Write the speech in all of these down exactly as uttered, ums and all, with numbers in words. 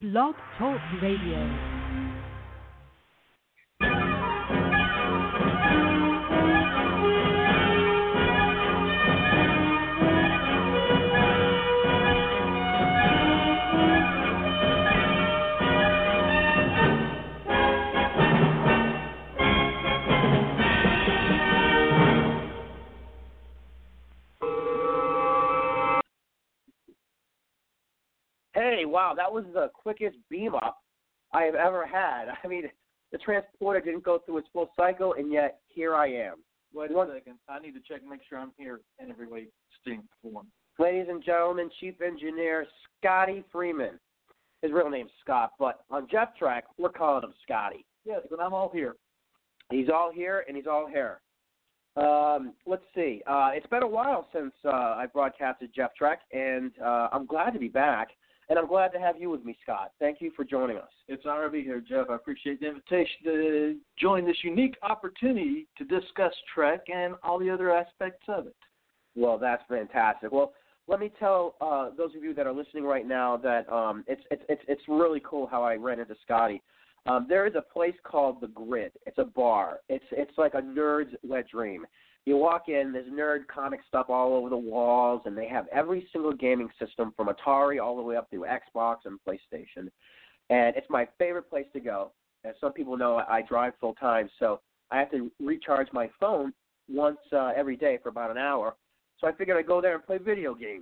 Blog Talk Radio. Hey, wow, that was the quickest beam up I have ever had. I mean, the transporter didn't go through its full cycle, and yet here I am. Wait a second. I need to check and make sure I'm here in every way, distinct form. Ladies and gentlemen, Chief Engineer Scotty Freeman. His real name's Scott, but on Jeff Track, we're calling him Scotty. Yes, but I'm all here. He's all here, and he's all here. Um, let's see. Uh, it's been a while since uh, I broadcasted Jeff Track, and uh, I'm glad to be back. And I'm glad to have you with me, Scott. Thank you for joining us. It's an honor to be here, Jeff. I appreciate the invitation to join this unique opportunity to discuss Trek and all the other aspects of it. Well, that's fantastic. Well, let me tell uh, those of you that are listening right now that um, it's, it's it's it's really cool how I ran into Scotty. Um, there is a place called The Grid. It's a bar. It's it's like a nerd's wet dream. You walk in, there's nerd comic stuff all over the walls, and they have every single gaming system from Atari all the way up through Xbox and PlayStation. And it's my favorite place to go. As some people know, I drive full time, so I have to recharge my phone once uh, every day for about an hour. So I figured I'd go there and play video games.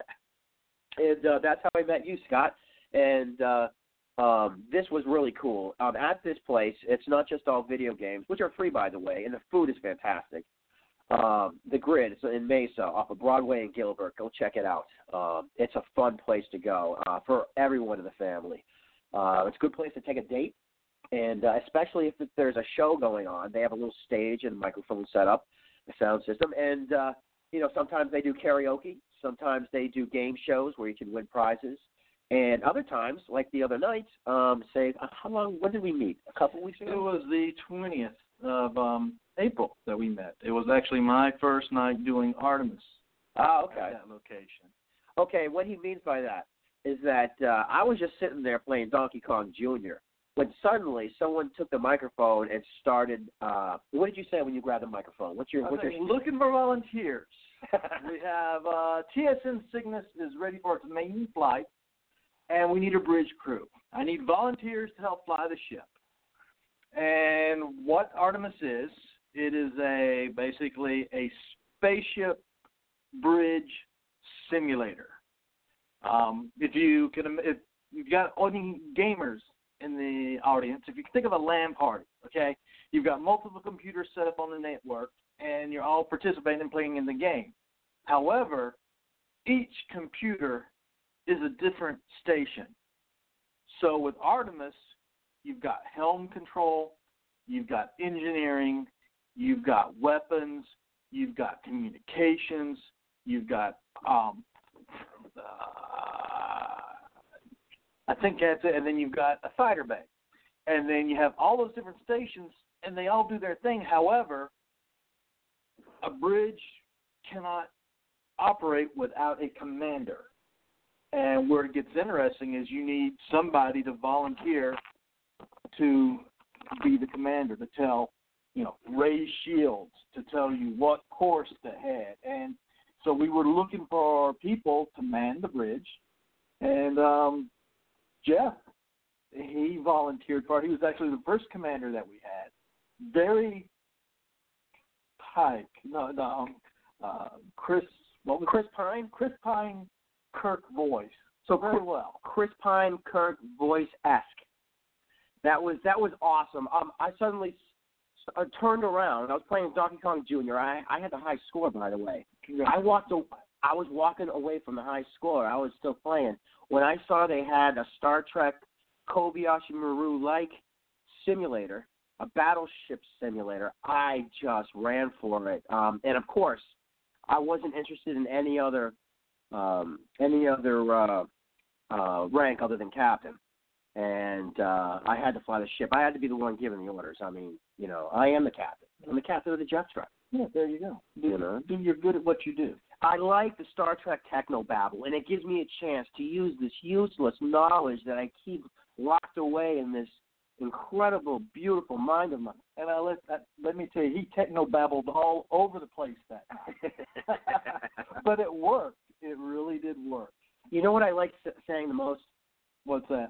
and uh, that's how I met you, Scott. And uh, um, this was really cool. Um, at this place, it's not just all video games, which are free, by the way, and the food is fantastic. Um, the Grid, it's in Mesa off of Broadway and Gilbert. Go check it out. Um, it's a fun place to go uh, for everyone in the family. Uh, it's a good place to take a date, and uh, especially if there's a show going on. They have a little stage and microphone set up, a sound system, and uh, you know sometimes they do karaoke. Sometimes they do game shows where you can win prizes, and other times, like the other night, um, say uh, how long? When did we meet? A couple weeks ago. It was the twentieth of um, April that we met. It was actually my first night doing Artemis. Ah, okay. At that location. Okay, what he means by that is that uh, I was just sitting there playing Donkey Kong Junior when suddenly someone took the microphone and started. Uh, what did you say when you grabbed the microphone? What's your? What's Okay, your... looking for volunteers. We have uh, T S N Cygnus is ready for its maiden flight, and we need a bridge crew. I need volunteers to help fly the ship. And what Artemis is, it is a basically a spaceship bridge simulator. Um, if you can, if you've got any gamers in the audience, if you can think of a LAN party, okay, you've got multiple computers set up on the network, and you're all participating and playing in the game. However, each computer is a different station. So with Artemis, you've got helm control, you've got engineering, you've got weapons, you've got communications, you've got, um, uh, I think that's it, and then you've got a fighter bay. And then you have all those different stations, and they all do their thing. However, a bridge cannot operate without a commander. And where it gets interesting is you need somebody to volunteer to be the commander, to tell, you know, raise shields, to tell you what course to head. And so we were looking for people to man the bridge. And um, Jeff, he volunteered for it. He was actually the first commander that we had. Very Pike, no, no, um, uh, Chris, what was Chris Pine? Chris Pine Kirk voice. So very well. Chris Pine Kirk voice-esque. That was that was awesome. Um, I suddenly uh, turned around. I was playing Donkey Kong Junior I, I had the high score, by the way. I walked. A, I was walking away from the high score. I was still playing when I saw they had a Star Trek Kobayashi Maru-like simulator, a battleship simulator. I just ran for it. Um, and of course, I wasn't interested in any other um, any other uh, uh, rank other than captain. And uh, I had to fly the ship. I had to be the one giving the orders. I mean, you know, I am the captain. I'm the captain of the Jeff Track. Yeah, there you go. Do, you know, do you're good at what you do. I like the Star Trek technobabble, and it gives me a chance to use this useless knowledge that I keep locked away in this incredible, beautiful mind of mine. And I let that, let me tell you, he techno-babbled all over the place that night. But it worked. It really did work. You know what I like saying the most? What's that?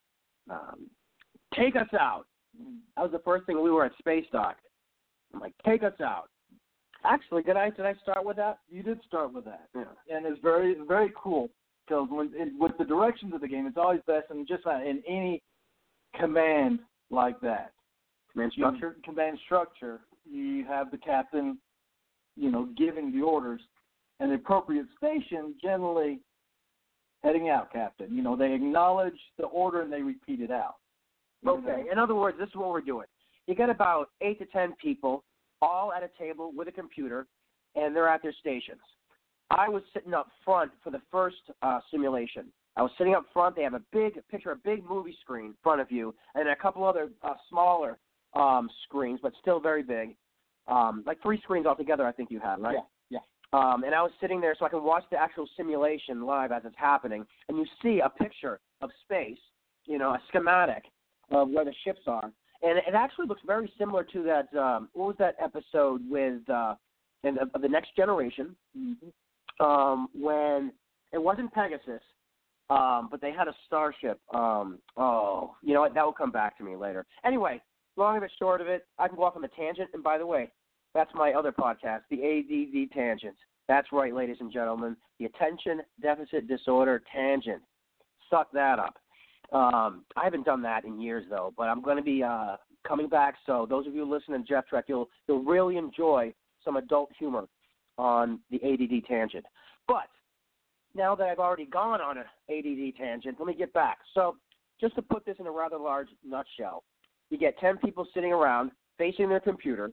Um, take us out. That was the first thing we were at Space Dock. I'm like, take us out. Actually, did I did I start with that? You did start with that. Yeah. And it's very, very cool because when it, with the directions of the game, it's always best in just not in any command like that. Command structure? You, command structure, you have the captain, you know, giving the orders, and the appropriate station generally heading out, Captain. You know, they acknowledge the order and they repeat it out. Okay. In other words, this is what we're doing. You got about eight to ten people all at a table with a computer, and they're at their stations. I was sitting up front for the first uh, simulation. I was sitting up front. They have a big picture, a big movie screen in front of you, and a couple other uh, smaller um, screens, but still very big. Um, like three screens altogether, I think you had, right? Yeah, yeah. Um, and I was sitting there so I can watch the actual simulation live as it's happening, and you see a picture of space, you know, a schematic of where the ships are. And it actually looks very similar to that, um, what was that episode with uh, in, of The Next Generation, mm-hmm. um, when it wasn't Pegasus, um, but they had a starship. Um, oh, you know what, that will come back to me later. Anyway, long of it, short of it, I can go off on a tangent, and by the way, that's my other podcast, the A D D Tangent. That's right, ladies and gentlemen, the Attention Deficit Disorder Tangent. Suck that up. Um, I haven't done that in years, though, but I'm going to be uh, coming back. So those of you listening to Jeff Trek, you'll you'll really enjoy some adult humor on the A D D Tangent. But now that I've already gone on an A D D tangent, let me get back. So just to put this in a rather large nutshell, you get ten people sitting around facing their computer,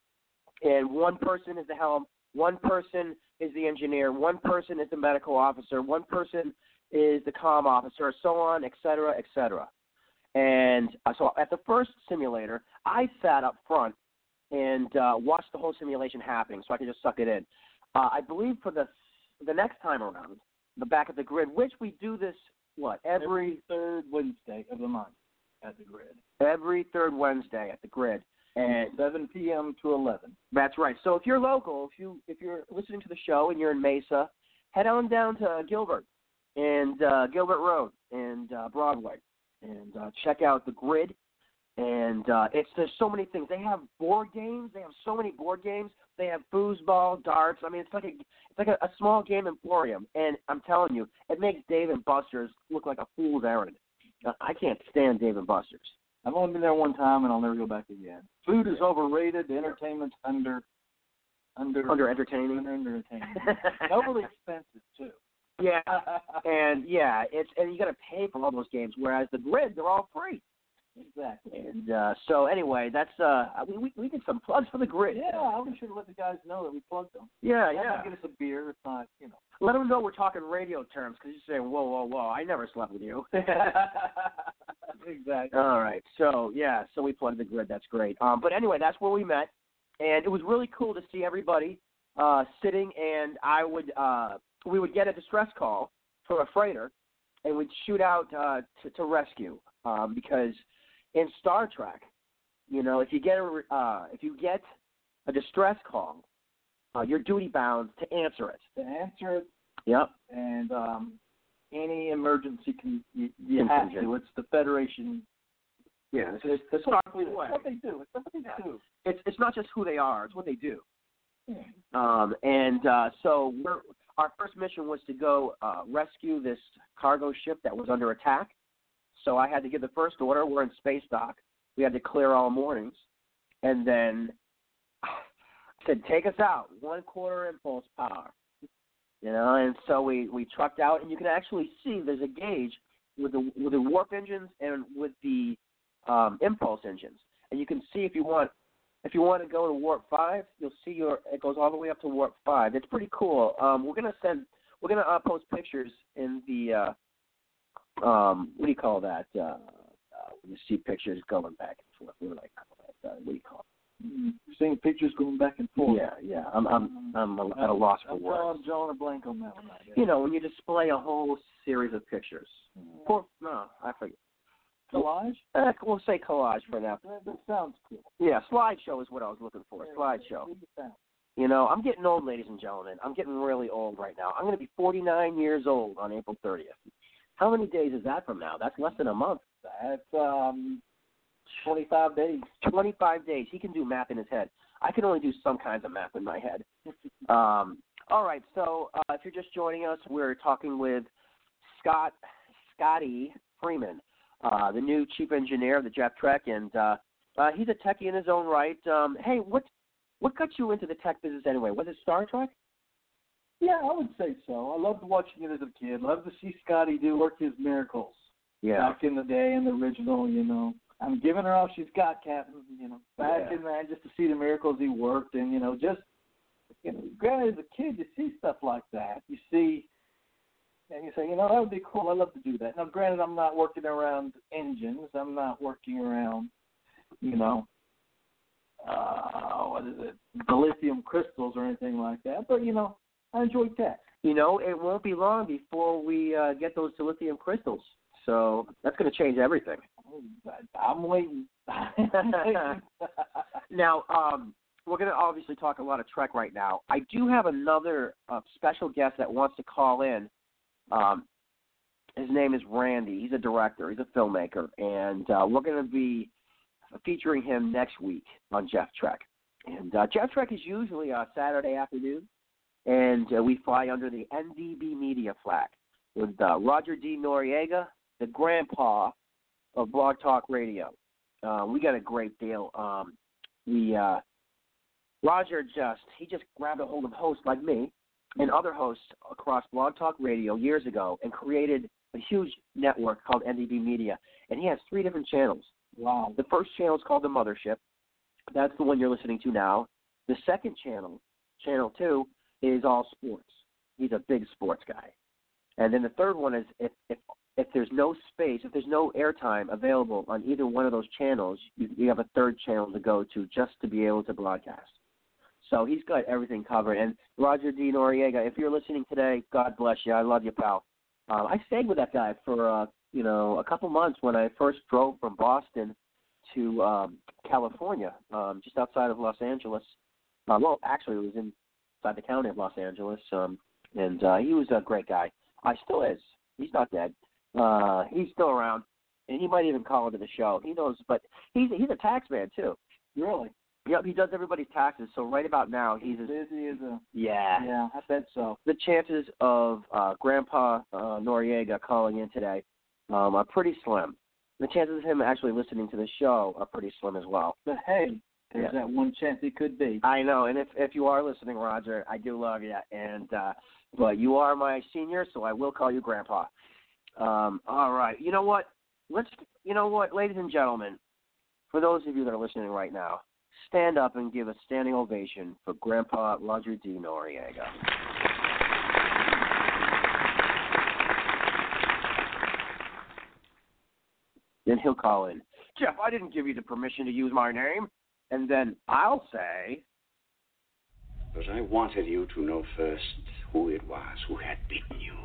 and one person is the helm, one person is the engineer, one person is the medical officer, one person is the comm officer, so on, et cetera, et cetera. And uh, so at the first simulator, I sat up front and uh, watched the whole simulation happening so I could just suck it in. Uh, I believe for the the next time around, the back of the grid, which we do this, what, every, every third Wednesday of the month at the grid. Every third Wednesday at the grid. And seven p.m. to eleven. That's right. So if you're local, if, you, if you're listening to the show and you're in Mesa, head on down to Gilbert and uh, Gilbert Road and uh, Broadway, and uh, check out the grid. And uh, it's there's so many things. They have board games. They have so many board games. They have foosball, darts. I mean, it's like a it's like a, a small game emporium. And I'm telling you, it makes Dave and Buster's look like a fool's errand. Uh, I can't stand Dave and Buster's. I've only been there one time, and I'll never go back again. Food is overrated. The entertainment's under under under entertaining. Under entertaining. Overly expensive too. Yeah, and yeah, it's and you got to pay for all those games. Whereas the grid, they're all free. Exactly. And uh, so anyway, that's uh, we, we we did some plugs for the grid. Yeah, I was sure to let the guys know that we plugged them. Yeah, yeah. yeah. Get us a beer. It's not, you know. Let them know we're talking radio terms because you're saying, whoa, whoa, whoa, I never slept with you. Exactly. All right. So yeah, so we plugged the grid. That's great. Um, but anyway, that's where we met, and it was really cool to see everybody uh, sitting. And I would uh, we would get a distress call from a freighter, and we'd shoot out uh, to, to rescue um, because. In Star Trek, you know, if you get a uh, if you get a distress call, uh, you're duty bound to answer it. To answer it. Yep. And um, any emergency can you, you have to. It's the Federation. Yeah, it's, it's, it's what they do. It's what they do. It's what they yeah. do. It's it's not just who they are; it's what they do. Yeah. Um, and uh, so we're, our first mission was to go uh, rescue this cargo ship that was under attack. So I had to give the first order. We're in space dock. We had to clear all mornings. And then I said, take us out, one quarter impulse power. You know, and so we, we trucked out, and you can actually see there's a gauge with the with the warp engines and with the um, impulse engines. And you can see if you want if you want to go to warp five, you'll see your it goes all the way up to warp five. It's pretty cool. Um, we're gonna send we're gonna uh, post pictures in the uh, Um, what do you call that? Uh, uh, when you see pictures going back and forth, what do I call that? Uh, what do you call You're seeing pictures going back and forth. Yeah, yeah. I'm I'm I'm at a loss for I'm words. drawing, drawing a blank on that one. I guess. You know, when you display a whole series of pictures. Or, no, I forget. Collage? Uh, we'll say collage for now. That, that sounds cool. Yeah, slideshow is what I was looking for. Slideshow. You know, I'm getting old, ladies and gentlemen. I'm getting really old right now. I'm going to be forty-nine years old on April thirtieth. How many days is that from now? That's less than a month. That's um, twenty-five days. twenty-five days. He can do math in his head. I can only do some kinds of math in my head. um, all right, so uh, if you're just joining us, we're talking with Scott, Scotty Freeman, uh, the new chief engineer of the Jeff Trek, and uh, uh, he's a techie in his own right. Um, hey, what what got you into the tech business anyway? Was it Star Trek? Yeah, I would say so. I loved watching it as a kid. Loved to see Scotty do work his miracles. Yeah. Back in the day, in the original, you know. I'm giving her all she's got, Captain. You know, back Yeah. in that, just to see the miracles he worked, and you know, just you know, granted, as a kid, you see stuff like that. You see, and you say, you know, that would be cool. I'd love to do that. Now, granted, I'm not working around engines. I'm not working around, you know, uh, what is it, the lithium crystals or anything like that. But you know, I enjoy tech. You know, it won't be long before we uh, get those lithium crystals. So that's going to change everything. I'm waiting. Now, um, we're going to obviously talk a lot of Trek right now. I do have another uh, special guest that wants to call in. Um, his name is Randy. He's a director. He's a filmmaker. And uh, we're going to be featuring him next week on Jeff Trek. And uh, Jeff Trek is usually a Saturday afternoon, and uh, we fly under the N D B Media flag with uh, Roger D. Noriega, the grandpa of Blog Talk Radio. Uh, we got a great deal. Um, we uh, Roger just he just grabbed a hold of hosts like me and other hosts across Blog Talk Radio years ago and created a huge network called N D B Media. And he has three different channels. Wow. The first channel is called The Mothership. That's the one you're listening to now. The second channel, Channel two, is all sports. He's a big sports guy. And then the third one is if, if if there's no space, if there's no airtime available on either one of those channels, you, you have a third channel to go to just to be able to broadcast. So he's got everything covered. And Roger D. Noriega, if you're listening today, God bless you. I love you, pal. Uh, I stayed with that guy for, uh, you know, a couple months when I first drove from Boston to um, California, um, just outside of Los Angeles. Uh, well, actually, it was inside the county of Los Angeles, um, and uh, he was a great guy. I still is. He's not dead. Uh, he's still around, and he might even call into the show. He knows, but he's he's a tax man too. Really? Yep, he does everybody's taxes. So right about now, he's as busy as a yeah. Yeah, I bet so. The chances of uh, Grandpa uh, Noriega calling in today um, are pretty slim. The chances of him actually listening to the show are pretty slim as well. But hey, there's Yeah. that one chance it could be. I know, and if if you are listening, Roger, I do love you, and uh, but you are my senior, so I will call you Grandpa. Um, all right, you know what? Let's, you know what, ladies and gentlemen, for those of you that are listening right now, stand up and give a standing ovation for Grandpa Roger D. Noriega. Then he'll call in, Jeff, I didn't give you the permission to use my name. And then I'll say, But I wanted you to know first who it was who had beaten you.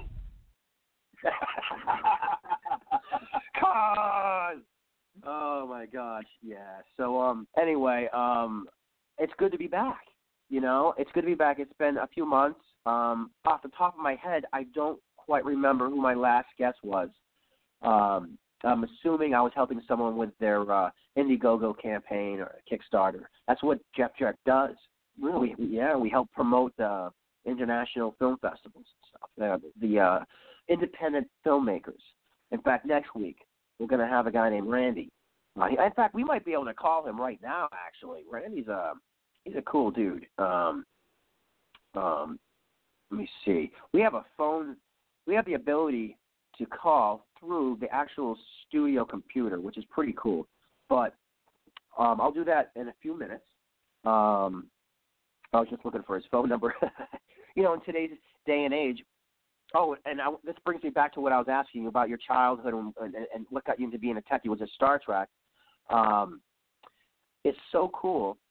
Con! Oh my gosh, yeah. So um anyway, um it's good to be back. You know, it's good to be back. It's been a few months. Um off the top of my head, I don't quite remember who my last guest was. Um I'm assuming I was helping someone with their uh Indiegogo campaign or Kickstarter. That's what Jeff Trek does. Really? We, yeah, we help promote uh international film festivals and stuff. Uh, the uh independent filmmakers. In fact, next week we're going to have a guy named Randy. Uh, in fact, we might be able to call him right now. Actually, Randy's a he's a cool dude. Um, um, let me see. We have a phone. We have the ability to call through the actual studio computer, which is pretty cool. But um, I'll do that in a few minutes. Um, I was just looking for his phone number. You know, in today's day and age. Oh, and I, this brings me back to what I was asking you about your childhood and, and, and what got you into being a techie. Was it Star Trek? Um, it's so cool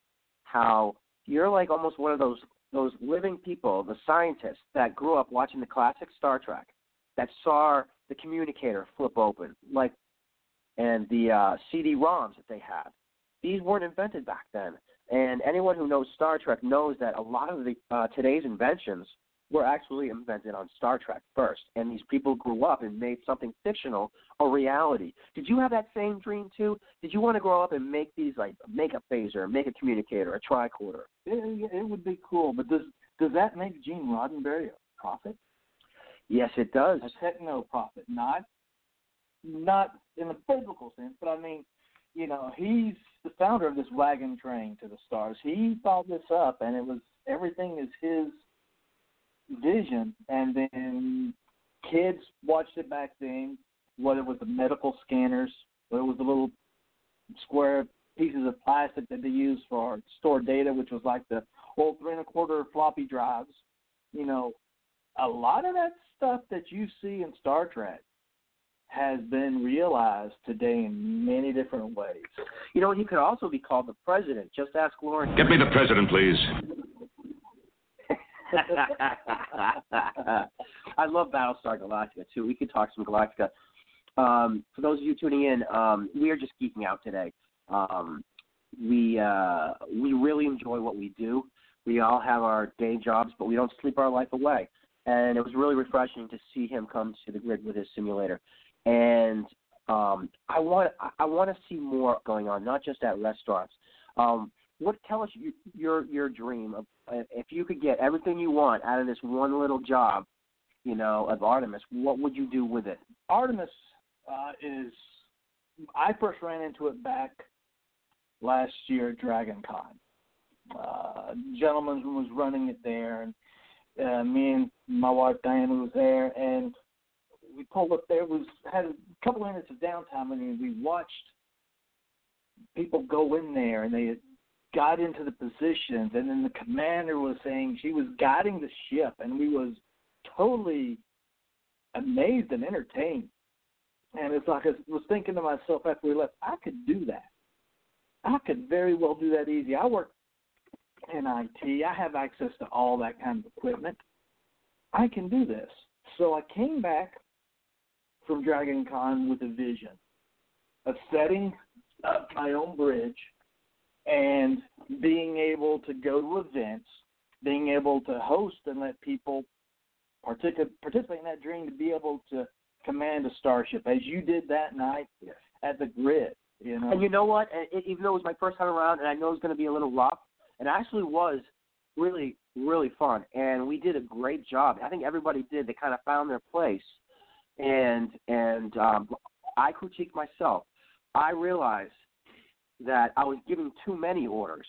how you're like almost one of those those living people, the scientists that grew up watching the classic Star Trek, that saw the communicator flip open, like, and the uh, C D ROMs that they had. These weren't invented back then. And anyone who knows Star Trek knows that a lot of the uh, today's inventions were actually invented on Star Trek first. And these people grew up and made something fictional a reality. Did you have that same dream too? Did you want to grow up and make these, like, make a phaser, make a communicator, a tricorder? It, it would be cool, but does does that make Gene Roddenberry a prophet? Yes, it does. A techno prophet, not not in the biblical sense, but I mean, you know, he's the founder of this wagon train to the stars. He thought this up, and it was everything is his vision. And then kids watched it back then, whether it was the medical scanners, whether it was the little square pieces of plastic that they used for stored data, which was like the old three and a quarter floppy drives. You know, a lot of that stuff that you see in Star Trek has been realized today in many different ways. You know, he could also be called the president. Just ask Lauren. Get me the president, please. I love Battlestar Galactica, too. We could talk some Galactica. Um, for those of you tuning in, um, we are just geeking out today. Um, we uh, we really enjoy what we do. We all have our day jobs, but we don't sleep our life away. And it was really refreshing to see him come to the grid with his simulator. And um, I want I want to see more going on, not just at restaurants. Um, what tell us your your, your dream of uh, if you could get everything you want out of this one little job, you know, of Artemis. What would you do with it? Artemis uh, is. I first ran into it back last year at Dragon Con. Uh, gentleman who was running it there, and uh, me and my wife Diana was there, and we pulled up there. Was had a couple of minutes of downtime, and we watched people go in there, and they got into the positions, and then the commander was saying she was guiding the ship, and we was totally amazed and entertained. And it's like I was thinking to myself after we left, I could do that. I could very well do that easy. I work in I T. I have access to all that kind of equipment. I can do this. So I came back from Dragon Con with a vision of setting up my own bridge and being able to go to events, being able to host and let people partic- participate in that dream, to be able to command a starship, as you did that night yes. at the grid. You know? And you know what? It, even though it was my first time around, and I know it's going to be a little rough, it actually was really, really fun. And we did a great job. I think everybody did. They kind of found their place. And and um, I critiqued myself. I realized that I was giving too many orders.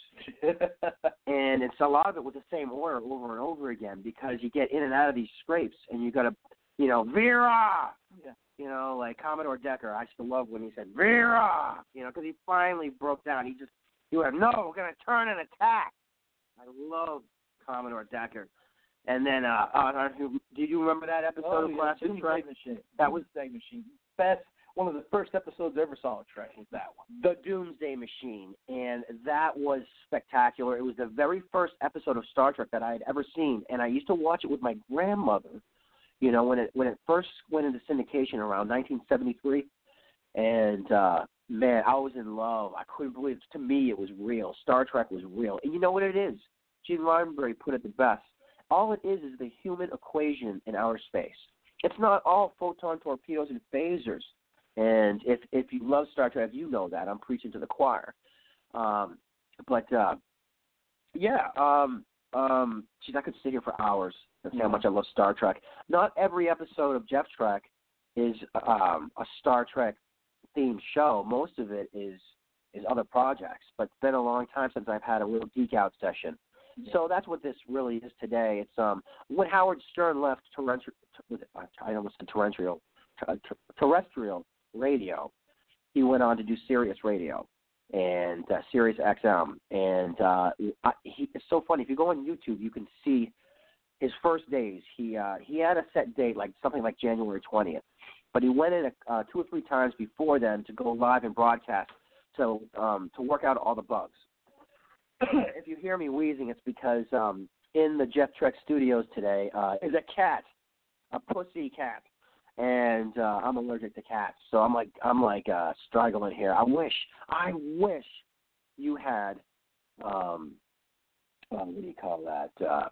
And it's a lot of it was the same order over and over again, because you get in and out of these scrapes, and you got to, you know, Vera! Yeah. You know, like Commodore Decker. I used to love when he said, Vera! You know, because he finally broke down. He just, he went, no, we're going to turn and attack. I love Commodore Decker. And then, uh, uh, did you remember that episode oh, of yeah, Classic Doomsday Trek? Machine. That was Doomsday Machine. Best, one of the first episodes I ever saw of Trek was that one. The Doomsday Machine, and that was spectacular. It was the very first episode of Star Trek that I had ever seen, and I used to watch it with my grandmother, you know, when it when it first went into syndication around nineteen seventy-three, and, uh, man, I was in love. I couldn't believe it. To me, it was real. Star Trek was real. And you know what it is? Gene Roddenberry put it the best. All it is is the human equation in outer space. It's not all photon torpedoes and phasers. And if if you love Star Trek, you know that. I'm preaching to the choir. Um, but, uh, yeah, um, um, geez, I could sit here for hours and say yeah. how much I love Star Trek. Not every episode of Jeff Trek is um, a Star Trek themed show. Most of it is is other projects. But it's been a long time since I've had a real geek out session. Yeah. So that's what this really is today. It's um when Howard Stern left terrestrial, I almost said terrestrial, terrestrial radio, he went on to do Sirius Radio and uh, Sirius X M. And uh, I, he, it's so funny. If you go on YouTube, you can see his first days. He uh, he had a set date, like something like January twentieth. But he went in a, uh, two or three times before then to go live and broadcast, so um, to work out all the bugs. if you hear me wheezing, it's because um, in the Jeff Trek studios today uh, is a cat, a pussy cat, and uh, I'm allergic to cats, so I'm like I'm like uh, struggling here. I wish, I wish you had, um, uh, what do you call that? Uh,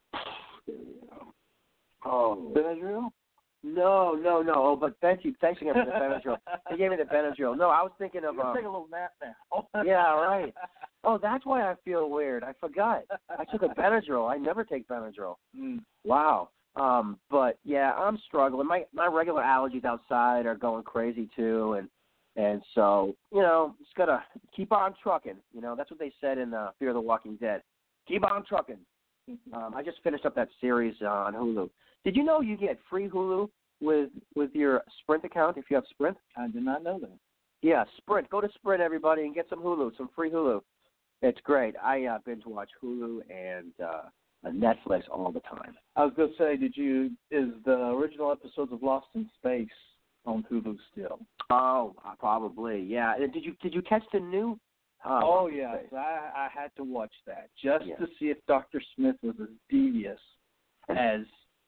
oh, Benadryl? no, no, no. Oh, but thank you, thanks again for the Benadryl. They gave me the Benadryl. No, I was thinking of. You Um, take a little nap now. yeah, right. Oh, that's why I feel weird. I forgot. I took a Benadryl. I never take Benadryl. Mm. Wow. Um, but yeah, I'm struggling. My my regular allergies outside are going crazy too, and and so you know, just gotta keep on trucking. You know, that's what they said in uh, Fear the Walking Dead. Keep on trucking. Um, I just finished up that series uh, on Hulu. Did you know you get free Hulu with with your Sprint account if you have Sprint? I did not know that. Yeah, Sprint. Go to Sprint, everybody, and get some Hulu, some free Hulu. It's great. I uh, binge watch Hulu and uh, Netflix all the time. I was going to say, did you is the original episodes of Lost in Space on Hulu still? Oh, uh, probably. Yeah. Uh, Did you did you catch the new? Uh, oh Lost in yes, Space? I, I had to watch that just Yeah. to see if Doctor Smith was as devious as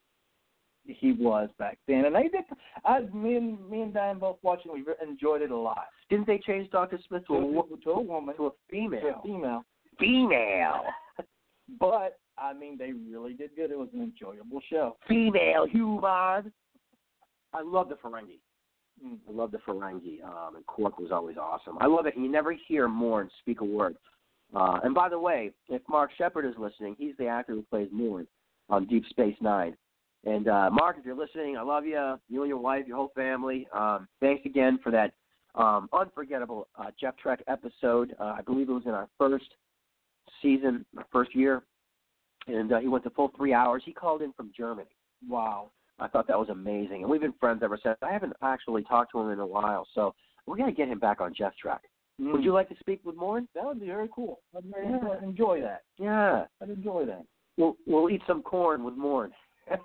he was back then. And they did. I, me and me and Diane both watching. We enjoyed it a lot. Didn't they change Doctor Smith to a, wo- to a woman, to a female? to a female. Female. But I mean, they really did good. It was an enjoyable show. Female human. I love the Ferengi. Mm. I love the Ferengi. Um, and Quark was always awesome. I love it. And you never hear Morn speak a word. Uh, and by the way, if Mark Shepard is listening, he's the actor who plays Morn on Deep Space Nine. And uh, Mark, if you're listening, I love you. You and your wife, your whole family. Um, thanks again for that um, unforgettable uh, Jeff Trek episode. Uh, I believe it was in our first season, our first year. And uh, he went the full three hours. He called in from Germany. Wow. I thought that was amazing. And we've been friends ever since. I haven't actually talked to him in a while, so we're going to get him back on Jeff Trek. Mm. Would you like to speak with Morn? That would be very cool. I'd very Yeah. enjoy, enjoy that. Yeah. I'd enjoy that. We'll, we'll eat some corn with Morn.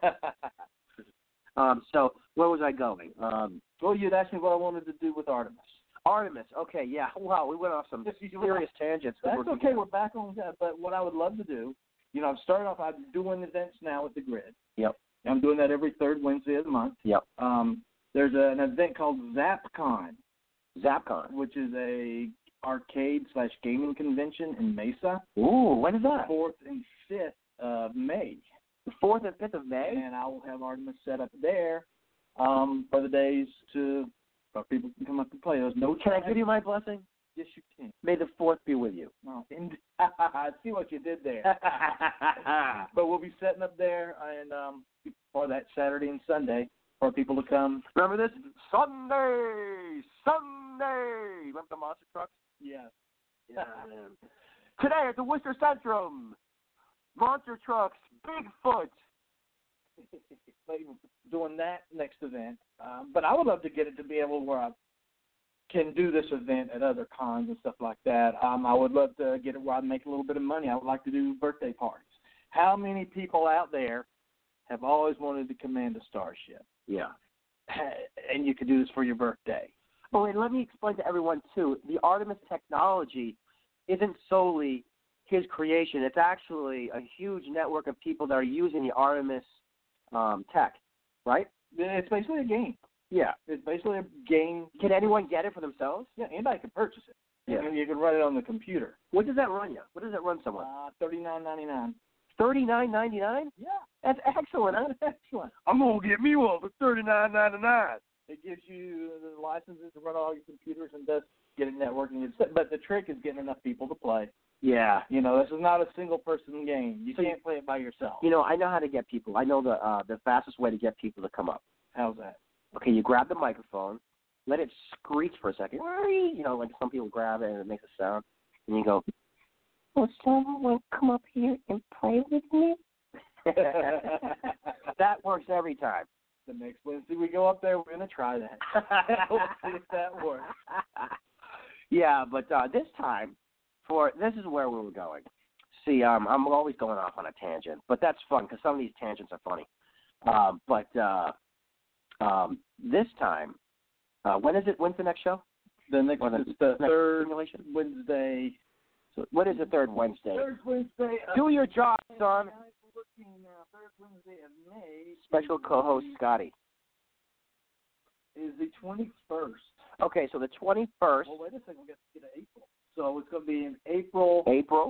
um, so where was I going? Um, well, you'd asked me what I wanted to do with Artemis. Artemis. Okay, yeah. Wow, we went off some serious tangents. That's okay. We're back on that. But what I would love to do, you know, I'm starting off, I'm doing events now with the Grid. Yep. I'm doing that every third Wednesday of the month. Yep. Um, there's a, an event called ZapCon. ZapCon. Which is a arcade slash gaming convention in Mesa. Ooh, when is that? Fourth and fifth of May. The fourth and fifth of May? And I will have Artemis set up there um, for the days to for people can come up and play. There's no Can I time. give you my blessing? Yes, you can. May the fourth be with you. Oh, and I see what you did there. But we'll be setting up there and um, for that Saturday and Sunday for people to come. Remember this? Sunday! Sunday! Remember the monster trucks? Yes. Yeah, man. Today at the Worcester Centrum, monster trucks, Bigfoot. Doing that next event. Um, but I would love to get it to be able where I can do this event at other cons and stuff like that. Um, I would love to get it where I make a little bit of money. I would like to do birthday parties. How many people out there have always wanted to command a starship? Yeah. And you could do this for your birthday. Oh, and let me explain to everyone, too, the Artemis technology isn't solely his creation. It's actually a huge network of people that are using the Artemis um, tech, right? It's basically a game. Yeah. It's basically a game. Can anyone get it for themselves? Yeah, anybody can purchase it. Yeah. You can, you can run it on the computer. What does that run you? What does that run someone? Uh, thirty-nine ninety-nine. thirty-nine ninety-nine? Yeah. That's excellent. Huh? That's excellent. I'm going to get me one for thirty-nine ninety-nine. It gives you the licenses to run all your computers and does get it networking. But the trick is getting enough people to play. Yeah. You know, this is not a single-person game. You So can't play it by yourself. You know, I know how to get people. I know the uh, the fastest way to get people to come up. How's that? Okay, you grab the microphone, let it screech for a second. You know, like some people grab it and it makes a sound. And you go, will someone come up here and play with me? That works every time. The next Wednesday we go up there, we're going to try that. We'll see if that works. Yeah, but uh, this time, for this is where we were going. See, um, I'm always going off on a tangent, but that's fun because some of these tangents are funny. Um, but uh, um, this time, uh, when is it? When's the next show? The next, Or the it's the next third simulation? Wednesday, So what is the third Wednesday? Third Wednesday. Of Do your job, son. I'm looking now. Third Wednesday of May. Special co-host Scotty. Is the twenty-first. Okay, so the twenty-first. Well, wait a second. We got to get to April. So it's going to be in April. April.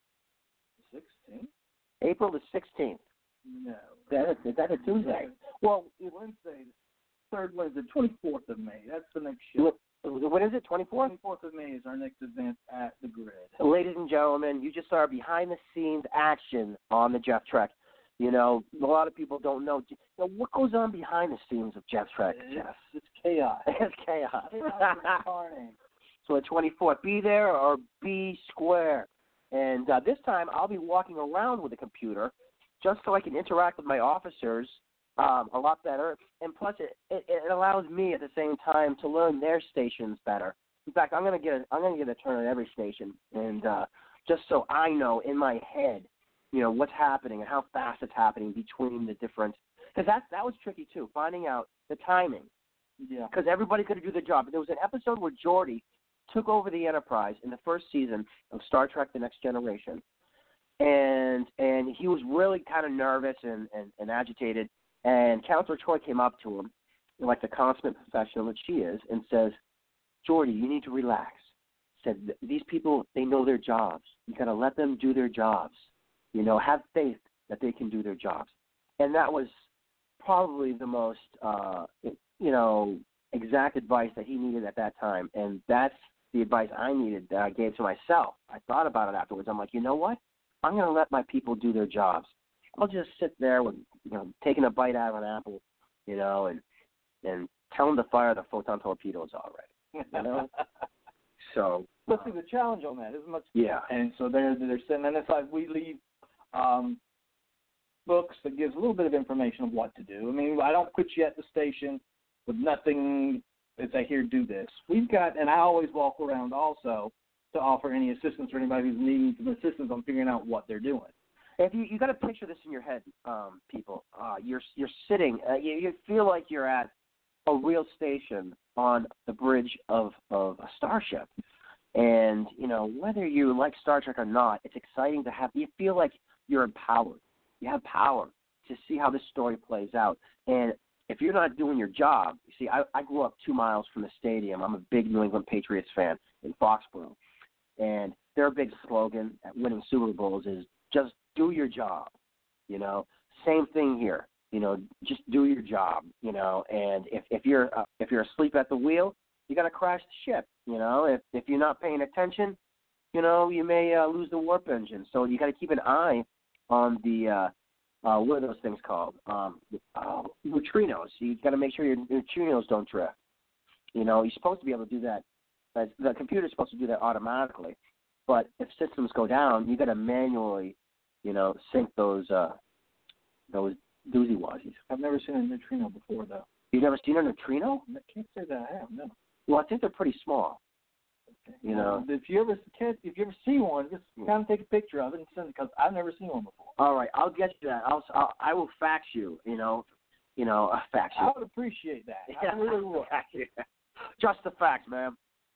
sixteenth? April the sixteenth. No. That is, is that a Tuesday? Well, Wednesday, third Wednesday, twenty-fourth of May. That's the next show. what, what is it, twenty-fourth? twenty-fourth of May is our next event at the Grid. Ladies and gentlemen, you just saw behind-the-scenes action on the Jeff Trek. You know, a lot of people don't know, you know what goes on behind the scenes of Jeff Trek, Jeff. It's chaos. It's chaos. Chaos incarnate. So the twenty-fourth, be there or be square. And uh, this time I'll be walking around with a computer just so I can interact with my officers um, a lot better. And plus, it, it, it allows me at the same time to learn their stations better. In fact, I'm gonna get a, I'm gonna get a turn at every station, and uh, just so I know in my head, you know, what's happening and how fast it's happening between the different. Because that that was tricky too, finding out the timing. Yeah. Because everybody could do their job. There was an episode where Geordi took over the Enterprise in the first season of Star Trek: The Next Generation, and and he was really kind of nervous and, and, and agitated. And Counselor Troy came up to him, like the consummate professional that she is, and says, "Geordi, you need to relax." Said, "These people, they know their jobs. You got to let them do their jobs. You know, have faith that they can do their jobs." And that was probably the most, uh, you know, exact advice that he needed at that time. And that's the advice I needed that I gave to myself. I thought about it afterwards. I'm like, you know what? I'm going to let my people do their jobs. I'll just sit there with, you know, taking a bite out of an apple, you know, and and tell them to fire the photon torpedoes already, you know? So. But see, the challenge on that is much. Yeah. And so they're, they're sitting, and it's like we leave um, books that gives a little bit of information of what to do. I mean, I don't put you at the station with nothing and say, here, do this. We've got, and I always walk around also to offer any assistance for anybody who's needing some assistance on figuring out what they're doing. If you you got to picture this in your head, um, people. Uh, you're you're sitting. Uh, you, you feel like you're at a real station on the bridge of of a starship, and you know whether you like Star Trek or not, it's exciting to have. You feel like you're empowered. You have power to see how this story plays out. And if you're not doing your job, you see, I, I grew up two miles from the stadium. I'm a big New England Patriots fan in Foxborough, and their big slogan at winning Super Bowls is just do your job, you know. Same thing here, you know. Just do your job, you know. And if if you're uh, if you're asleep at the wheel, you got to crash the ship, you know. If if you're not paying attention, you know, you may uh, lose the warp engine. So you got to keep an eye on the uh, uh, what are those things called? Um, uh, neutrinos. You got to make sure your neutrinos don't drift. You know, you're supposed to be able to do that. The computer's supposed to do that automatically. But if systems go down, you got to manually, you know, sync those uh, those doozy wazies. I've never seen a neutrino before, though. You've never seen a neutrino? I can't say that I have. No. Well, I think they're pretty small. Okay. You know, if you ever if you ever see one, just kind of take a picture of it and send it because I've never seen one before. All right, I'll get you that. I'll, I'll I will fax you. You know, you know, uh, fax you. I would appreciate that. I really would. Just the facts, man.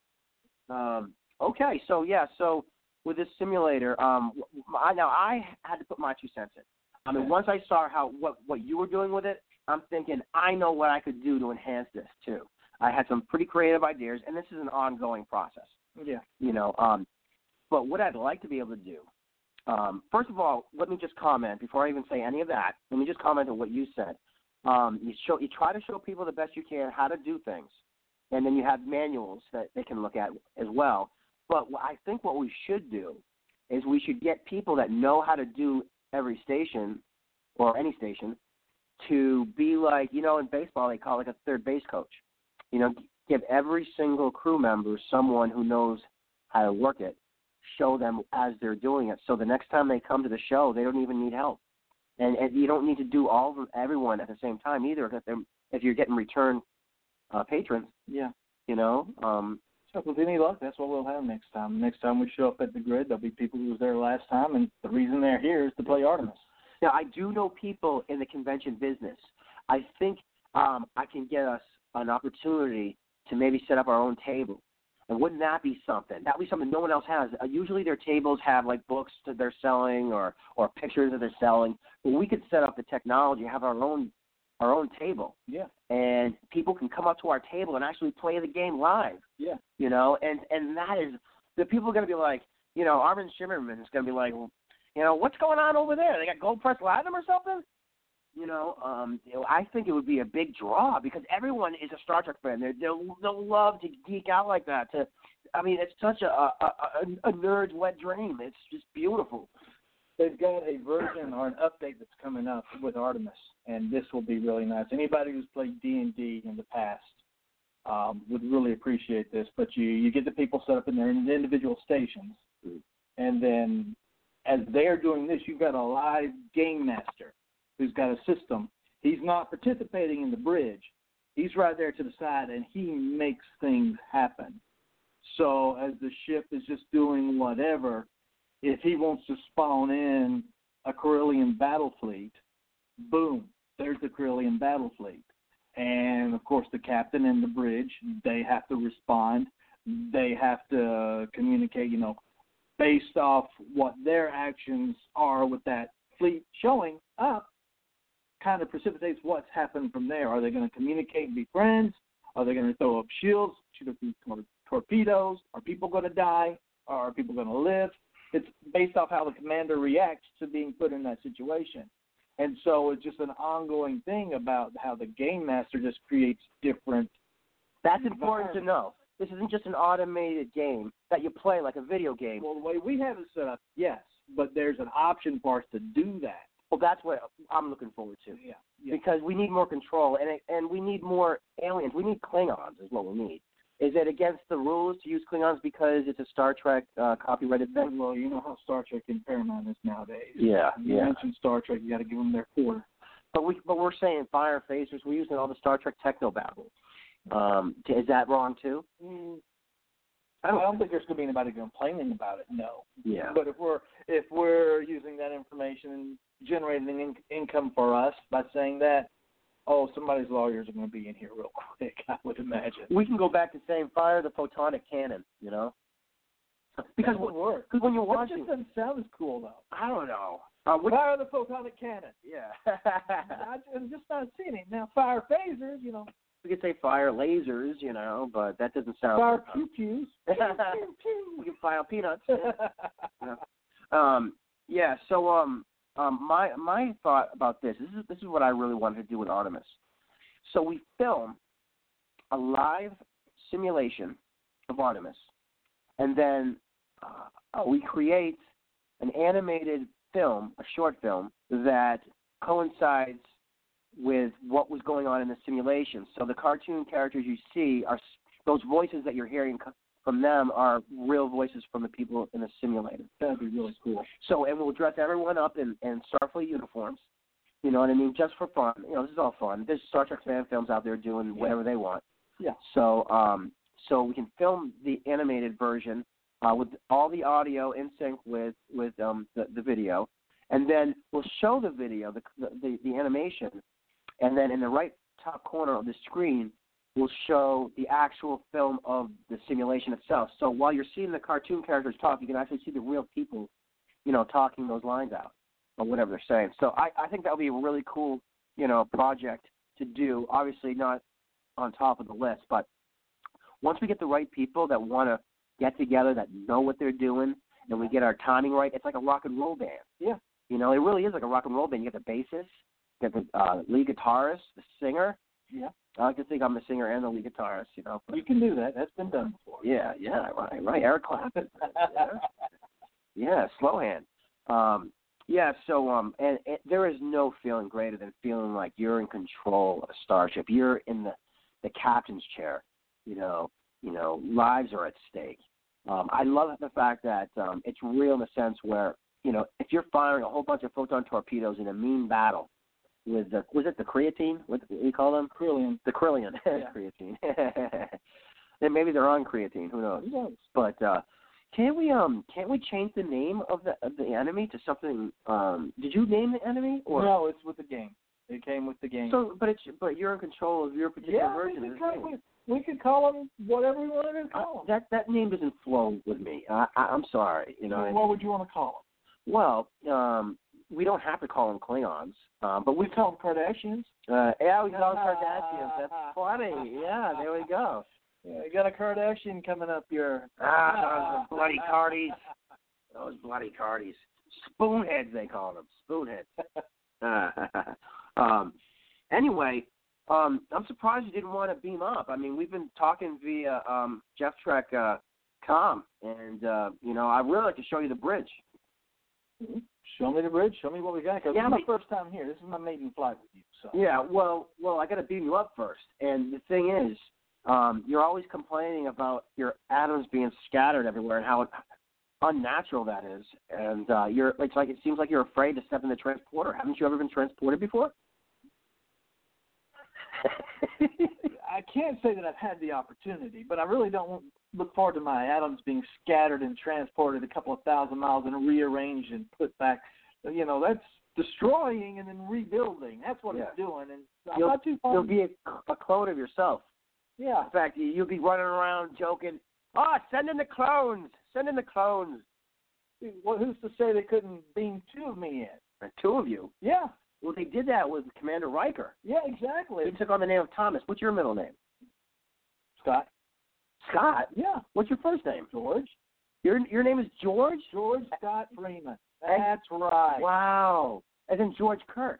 Um. Okay, so yeah, so with this simulator, um, I, now I had to put my two cents in. I mean, once I saw how what what you were doing with it, I'm thinking I know what I could do to enhance this too. I had some pretty creative ideas, and this is an ongoing process. Yeah. You know, um, but what I'd like to be able to do, um, first of all, let me just comment before I even say any of that. Let me just comment on what you said. Um, you show, you try to show people the best you can how to do things, and then you have manuals that they can look at as well. But what I think what we should do is we should get people that know how to do every station or any station to be like, you know, in baseball they call it like a third base coach. You know, give every single crew member someone who knows how to work it, show them as they're doing it. So the next time they come to the show, they don't even need help. And, and you don't need to do all of them, everyone at the same time either if, if you're getting return uh, patrons. Yeah. You know? Um, so with any luck, that's what we'll have next time. Next time we show up at the Grid, there'll be people who was there last time, and the reason they're here is to play Artemis. Now, I do know people in the convention business. I think um, I can get us an opportunity to maybe set up our own table And wouldn't that be something? That would be something no one else has. Uh, usually their tables have like books that they're selling or, or pictures that they're selling. But we could set up the technology, have our own our own table. Yeah. And people can come up to our table and actually play the game live. Yeah. You know, and, and that is, the people are going to be like, you know, Armin Shimmerman is going to be like, you know, what's going on over there? They got Gold Press Platinum or something? You know, um, you know, I think it would be a big draw because everyone is a Star Trek fan. They're, they'll, they'll love to geek out like that. To, I mean, it's such a, a, a, a nerd's wet dream. It's just beautiful. They've got a version or an update that's coming up with Artemis, and this will be really nice. Anybody who's played D and D in the past um, would really appreciate this. But you, you get the people set up in their individual stations, mm-hmm. and then as they're doing this, you've got a live game master who's got a system. He's not participating in the bridge. He's right there to the side, and he makes things happen. So as the ship is just doing whatever, if he wants to spawn in a Corellian battle fleet, boom, there's the Corellian battle fleet. And, of course, the captain and the bridge, they have to respond. They have to communicate, you know, based off what their actions are with that fleet showing up, kind of precipitates what's happened from there. Are they going to communicate and be friends? Are they going to throw up shields, shoot up tor- torpedoes? Are people going to die? Are people going to live? It's based off how the commander reacts to being put in that situation. And so it's just an ongoing thing about how the game master just creates different. That's important to know. This isn't just an automated game that you play like a video game. Well, the way we have it set up, yes, but there's an option for us to do that. Well, that's what I'm looking forward to. Yeah, yeah. Because we need more control, and it, and we need more aliens. We need Klingons is what we need. Is it against the rules to use Klingons because it's a Star Trek uh, copyrighted thing? Well, you know how Star Trek and Paramount is nowadays. Yeah, you yeah. mentioned Star Trek, you got to give them their quarter. But we, but we're saying fire phasers. We're using all the Star Trek techno babble. Um, is that wrong too? Mm, I don't, I don't think there's going to be anybody complaining about it. No. Yeah. But if we're if we're using that information and generating in- income for us by saying that, oh, somebody's lawyers are going to be in here real quick, I would imagine. We can go back to saying fire the photonic cannon, you know? Because that would work. Because when you're that watching, just doesn't sound as cool though. I don't know. Uh, what, fire the photonic cannon. Yeah. I, I'm just not seeing it now. Fire phasers, you know. We could say fire lasers, you know, but that doesn't sound. Fire pew pews. We can fire peanuts. Yeah. Um. Yeah. So um. Um, my my thought about this, this is this is what I really wanted to do with Artemis. So we film a live simulation of Artemis, and then uh, we create an animated film, a short film, that coincides with what was going on in the simulation. So the cartoon characters you see are those voices that you're hearing from them are real voices from the people in the simulator. That'd be really cool. So, and we'll dress everyone up in, in Starfleet uniforms. You know what I mean? Just for fun. You know, this is all fun. There's Star Trek fan films out there doing whatever they want. Yeah. So, um, so we can film the animated version uh, with all the audio in sync with with um, the, the video, and then we'll show the video, the, the the animation, and then in the right top corner of the screen, we'll show the actual film of the simulation itself. So while you're seeing the cartoon characters talk, you can actually see the real people, you know, talking those lines out or whatever they're saying. So I, I think that would be a really cool, you know, project to do. Obviously not on top of the list, but once we get the right people that want to get together, that know what they're doing, and we get our timing right, it's like a rock and roll band. Yeah. You know, it really is like a rock and roll band. You get the bassist, you get the uh, lead guitarist, the singer. Yeah. I like to think I'm the singer and the lead guitarist, you know. You can do that. That's been done before. Yeah, yeah, right, right. Eric Clapton. yeah. yeah, slow hand. Um, yeah, so um, and, and there is no feeling greater than feeling like you're in control of a starship. You're in the, the captain's chair. You know, you know, lives are at stake. Um, I love the fact that um, it's real in the sense where, you know, if you're firing a whole bunch of photon torpedoes in a mean battle, with the, was it the creatine? What do you call them? Kryllian. The Kryllian. Yeah. Creatine. And maybe they're on creatine. Who knows? Who knows? But uh, can we um can't we change the name of the of the enemy to something? Um, did you name the enemy? Or no, it's with the game. It came with the game. So, but it's but you're in control of your particular yeah, version it of come the game. with we could call him whatever we wanted to call him. Uh, that that name doesn't flow with me. I, I, I'm sorry. You know. Well, I mean, what would you want to call him? Well, um, we don't have to call them Klingons, um, but we We call them Kardashians. Uh, yeah, we call them Kardashians. That's funny. Yeah, there we go. Yeah, you got a Kardashian coming up your. Ah, those bloody Cardis. Those bloody Cardis. Spoonheads, they call them. Spoonheads. uh, um, anyway, um, I'm surprised you didn't want to beam up. I mean, we've been talking via um, Jeff Trek uh, com, and, uh, you know, I'd really like to show you the bridge. Show me the bridge. Show me what we got. Cause Yeah, this is my but- first time here. This is my maiden flight with you. So. Yeah, well, well, I got to beam you up first. And the thing is, um, you're always complaining about your atoms being scattered everywhere and how unnatural that is. And uh, you're, it's like it seems like you're afraid to step in the transporter. Haven't you ever been transported before? I can't say that I've had the opportunity, but I really don't look forward to my atoms being scattered and transported a couple of thousand miles and rearranged and put back. You know, that's destroying and then rebuilding. That's what Yeah. it's doing. And I'm You'll, not too far. you'll be a, a clone of yourself. Yeah. In fact, you- you'll be running around joking, oh, send in the clones, send in the clones. Well, who's to say they couldn't beam two of me in? And two of you. Yeah. Well, they did that with Commander Riker. Yeah, exactly. He took on the name of Thomas. What's your middle name? Scott. Scott. Yeah. What's your first name? George. Your your name is George? George Scott Freeman. And- That's right. Wow. As in George Kirk.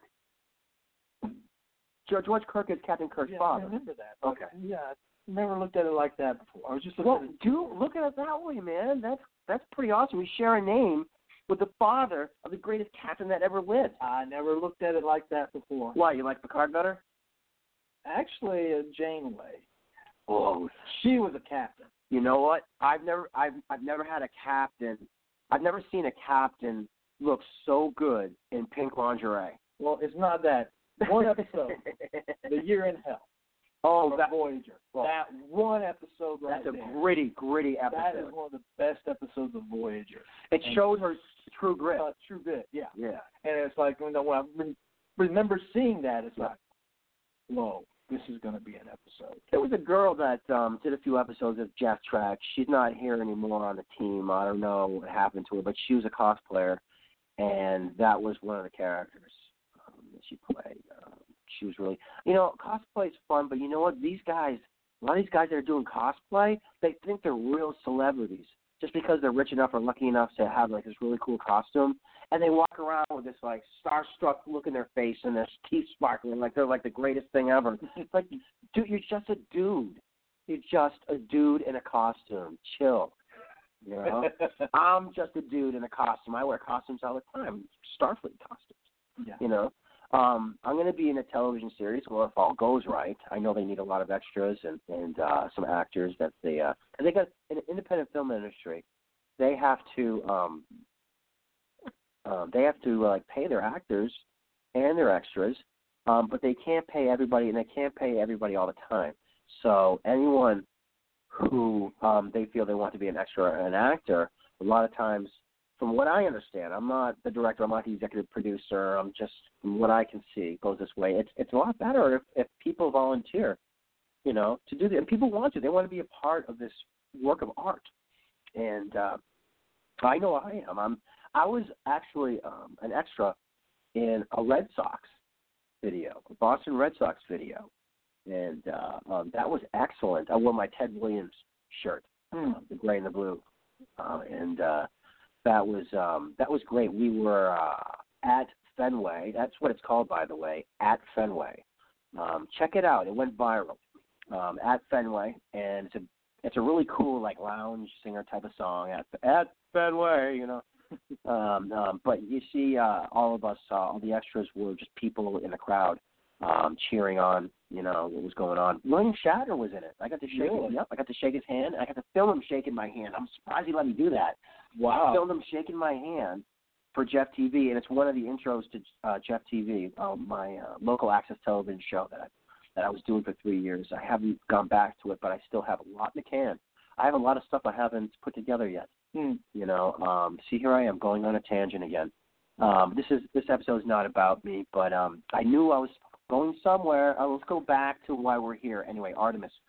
George, George Kirk is Captain Kirk's Yeah, I father. remember that. But, Okay. Yeah, I never looked at it like that before. I was just looking Well, at it. do look at it that way, man. That's that's pretty awesome. We share a name with the father of the greatest captain that ever lived. I never looked at it like that before. Why, you like Picard better? Actually, uh, Janeway. Oh, She was a captain. you know what? I've never I've I've never had a captain. I've never seen a captain look so good in pink lingerie. Well, it's not that. One episode, The Year in Hell, Oh, of that, Voyager. well, that one episode right that's a there. gritty, gritty That is episode. one of the best episodes of Voyager. It showed her true grit. Uh, true bit, yeah. Yeah. And it's like, you know, when I re- remember seeing that, it's like, whoa, this is going to be an episode. There was a girl that um, did a few episodes of Jeff Track. She's not here anymore on the team. I don't know what happened to her, but she was a cosplayer, and that was one of the characters um, that she played. Um, she was really, you know, cosplay is fun, but you know what? These guys, a lot of these guys that are doing cosplay, they think they're real celebrities just because they're rich enough or lucky enough to have like this really cool costume, and they walk around with this like starstruck look in their face and their teeth sparkling like they're like the greatest thing ever. It's like, dude, you're just a dude. You're just a dude in a costume. Chill. You know, I'm just a dude in a costume. I wear costumes all the time. Starfleet costumes. Yeah. You know, um, I'm going to be in a television series. Well, if all goes right, I know they need a lot of extras and and uh, some actors that they. Uh, and they got an independent film industry. They have to. Um, uh, they have to uh, like pay their actors and their extras, um, but they can't pay everybody, and they can't pay everybody all the time. So anyone who um, they feel they want to be an extra or an actor, a lot of times, from what I understand, I'm not the director, I'm not the executive producer, I'm just, from what I can see, it goes this way. It's it's a lot better if, if people volunteer, you know, to do that. And people want to. They want to be a part of this work of art. And uh, I know I am. I'm, I was actually um, an extra in a Red Sox video, a Boston Red Sox video. And uh, um, that was excellent. I wore my Ted Williams shirt, Mm. uh, the gray and the blue, uh, and uh, that was um, that was great. We were uh, at Fenway. That's what it's called, by the way, at Fenway. Um, check it out. It went viral um, at Fenway, and it's a it's a really cool like lounge singer type of song at at Fenway, you know. um, um, but you see, uh, all of us, uh, all the extras were just people in the crowd. Um, cheering on, you know, what was going on. William Shatner was in it. I got to shake Really? him. Yep, I got to shake his hand. I got to film him shaking my hand. I'm surprised he let me do that. Wow. I filmed him shaking my hand for Jeff T V, and it's one of the intros to uh, Jeff T V, uh, my uh, local access television show that I, that I was doing for three years. I haven't gone back to it, but I still have a lot in the can. I have a lot of stuff I haven't put together yet. Mm. You know, um, see, here I am going on a tangent again. Um, this is this episode is not about me, but um, I knew I was going somewhere. Uh, let's go back to why we're here. Anyway, Artemis.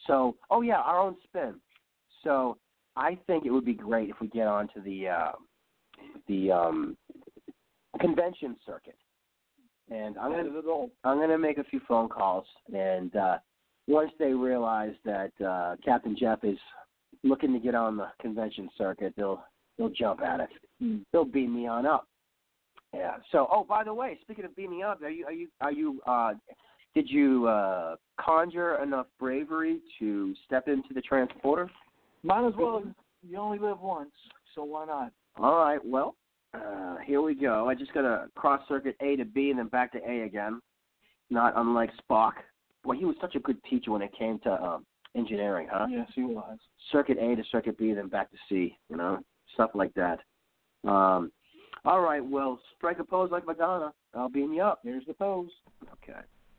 So, oh yeah, our own spin. So I think it would be great if we get onto the uh, the um, convention circuit. And I'm gonna I'm gonna make a few phone calls, and uh, once they realize that uh, Captain Jeff is looking to get on the convention circuit, they'll they'll jump at it. Mm. They'll beam me on up. Yeah. So, oh, by the way, speaking of beaming up, are you are you are you uh, did you uh, conjure enough bravery to step into the transporter? Might as well. You only live once, so why not? All right. Well, uh, here we go. I just got to cross circuit A to B and then back to A again. Not unlike Spock. Boy, he was such a good teacher when it came to um, engineering, huh? Yes, he was. Circuit A to circuit B, then back to C. You know, stuff like that. Um, all right. Well, strike a pose like Madonna. I'll beam you up. Here's the pose. Okay.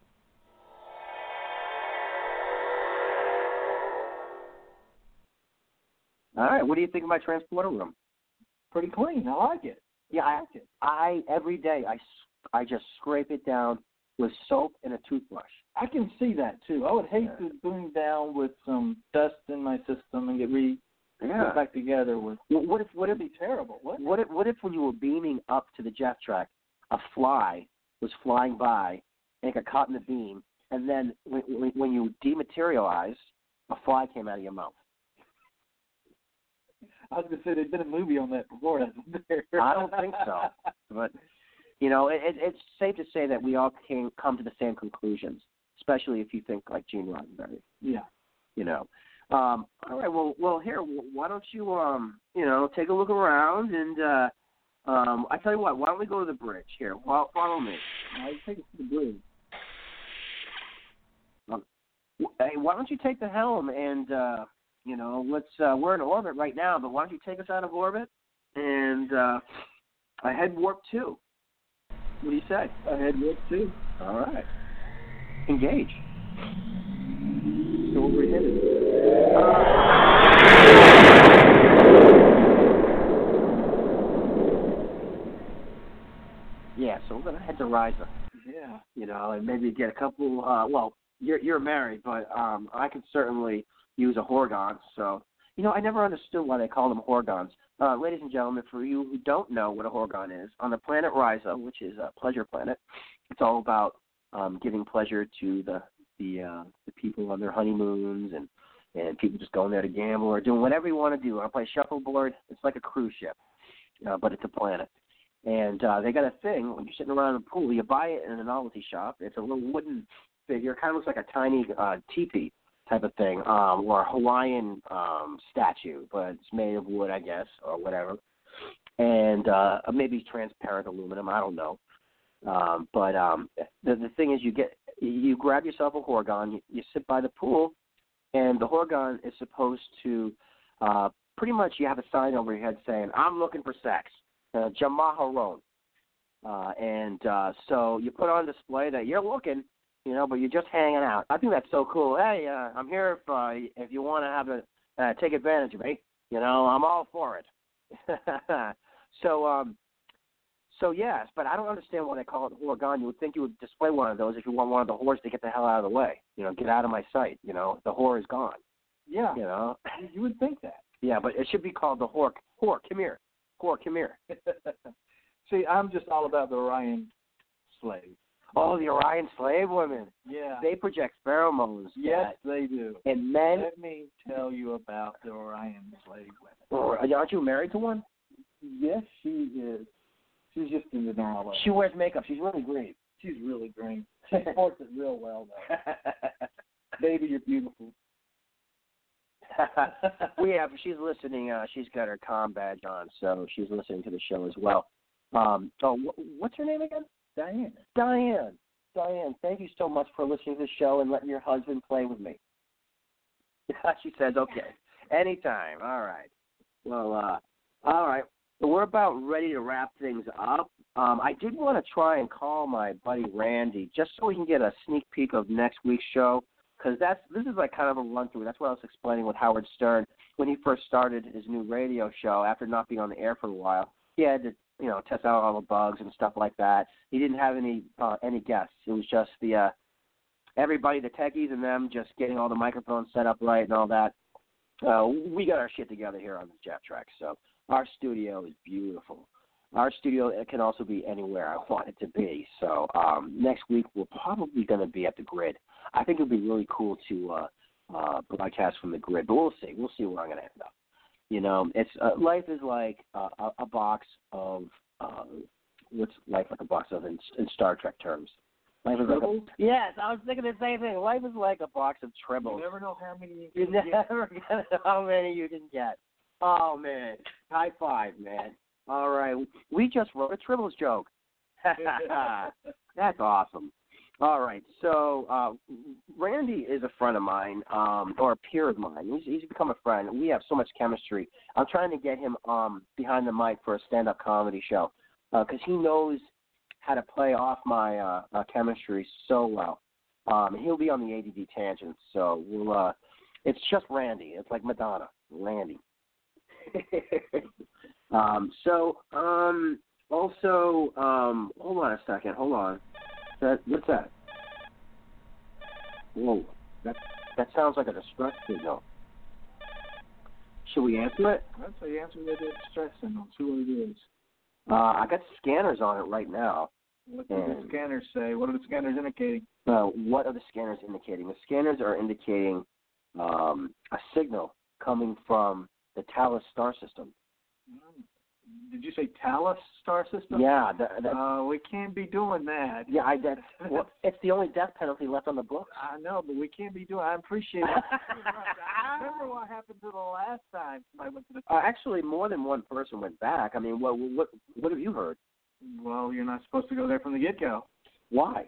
All right. What do you think of my transporter room? Pretty clean. I like it. Yeah, I like it. I every day I, I just scrape it down with soap and a toothbrush. I can see that too. I would hate yeah. to boom down with some dust in my system and get re yeah. put back together with. Well, what if what if be terrible? What? What if what if when you were beaming up to the jet track, a fly was flying by and it got caught in the beam, and then when, when you dematerialized, a fly came out of your mouth. I was going to say there's been a movie on that before. I don't think so. But, you know, it, it, it's safe to say that we all can come to the same conclusions, especially if you think like Gene Roddenberry. Yeah. You know. Um, all right, well, well, here, why don't you, um, you know, take a look around and, uh, um, I tell you what, why don't we go to the bridge? Here, follow, follow me. I'll take us to the bridge. Um, hey, why don't you take the helm and, uh, you know, let's, uh, we're in orbit right now, but why don't you take us out of orbit and uh, I head warp two. What do you say? I head warp two. All right. Engage. So where we headed? Uh, yeah, so we're going to head to Risa. Yeah. You know, and maybe get a couple, uh, well, you're, you're married, but um, I could certainly use a Horgon. So, you know, I never understood why they call them Horgons. Uh, ladies and gentlemen, for you who don't know what a Horgon is, on the planet Risa, which is a pleasure planet, it's all about um, giving pleasure to the the, uh, the people on their honeymoons and, and people just going there to gamble or doing whatever you want to do. I play shuffleboard. It's like a cruise ship, uh, but it's a planet. And uh, they got a thing, when you're sitting around in the pool, you buy it in a novelty shop. It's a little wooden figure. Kind of looks like a tiny uh, teepee type of thing, um, or a Hawaiian um, statue, but it's made of wood, I guess, or whatever. And uh, maybe transparent aluminum, I don't know. Um, but um, the, the thing is, you get you grab yourself a Horgon, you, you sit by the pool, and the Horgon is supposed to uh, pretty much, you have a sign over your head saying, I'm looking for sex, uh, Jamaharon. Uh, and uh, so you put on display that you're looking, you know, but you're just hanging out. I think that's so cool. Hey, uh, I'm here if uh, if you want to have a uh, take advantage of me. You know, I'm all for it. so, um, so yes, but I don't understand why they call it Horgon. You would think you would display one of those if you want one of the whores to get the hell out of the way. You know, get out of my sight. You know, the whore is gone. Yeah. You know, you would think that. Yeah, but it should be called the whore. Whore, come here. Whore, come here. See, I'm just all about the Orion slave. Oh, the Orion slave women. Yeah. They project pheromones. Yes, that, they do. And men. Let me tell you about the Orion slave women. Or, aren't you married to one? Yes, she is. She's just in the normal. She wears makeup. She's really great. She's really great. She sports it real well, though. Baby, you're beautiful. we have. She's listening. Uh, she's got her comm badge on, so she's listening to the show as well. Um, oh, wh- what's her name again? Diane. Diane. Diane, thank you so much for listening to the show and letting your husband play with me. She says, okay. Anytime. All right. Well, uh, all right. So we're about ready to wrap things up. Um, I did want to try and call my buddy Randy just so we can get a sneak peek of next week's show, because that's this is like kind of a run-through. That's what I was explaining with Howard Stern when he first started his new radio show after not being on the air for a while. He had to, you know, test out all the bugs and stuff like that. He didn't have any uh, any guests. It was just the uh, everybody, the techies and them, just getting all the microphones set up right and all that. Uh, we got our shit together here on the Jeff Track. So our studio is beautiful. Our studio, it can also be anywhere I want it to be. So um, next week we're probably going to be at the Grid. I think it would be really cool to uh, uh, broadcast from the Grid, but we'll see. We'll see where I'm going to end up. You know, it's uh, life is like uh, a, a box of uh, what's life like a box of in, in Star Trek terms. Life is like a, yes, I was thinking the same thing. Life is like a box of tribbles. You never know how many you You can never know how many you can get. Oh man, high five, man. All right, we just wrote a tribbles joke. That's awesome. All right, so uh, Randy is a friend of mine, um, or a peer of mine. He's, he's become a friend. We have so much chemistry. I'm trying to get him um, behind the mic for a stand-up comedy show because uh, he knows how to play off my uh, uh, chemistry so well. Um, he'll be on the A D D tangent, so we'll. Uh, it's just Randy. It's like Madonna, Randy. um, so um, also, um, hold on a second. Hold on. That, what's that? Whoa, that that sounds like a distress signal. Should we answer it? That's the answer to the distress signal. See what it is. Uh, I got scanners on it right now. What do the scanners say? What are the scanners indicating? Uh, what are the scanners indicating? The scanners are indicating um, a signal coming from the Talos star system. Did you say Talos star system? Yeah. The, the, uh, we can't be doing that. Yeah, I did. Well, it's the only death penalty left on the books. I know, but we can't be doing I appreciate it. I remember what happened to the last time I went to the... Uh, actually, more than one person went back. I mean, what what what have you heard? Well, you're not supposed to go there from the get-go. Why?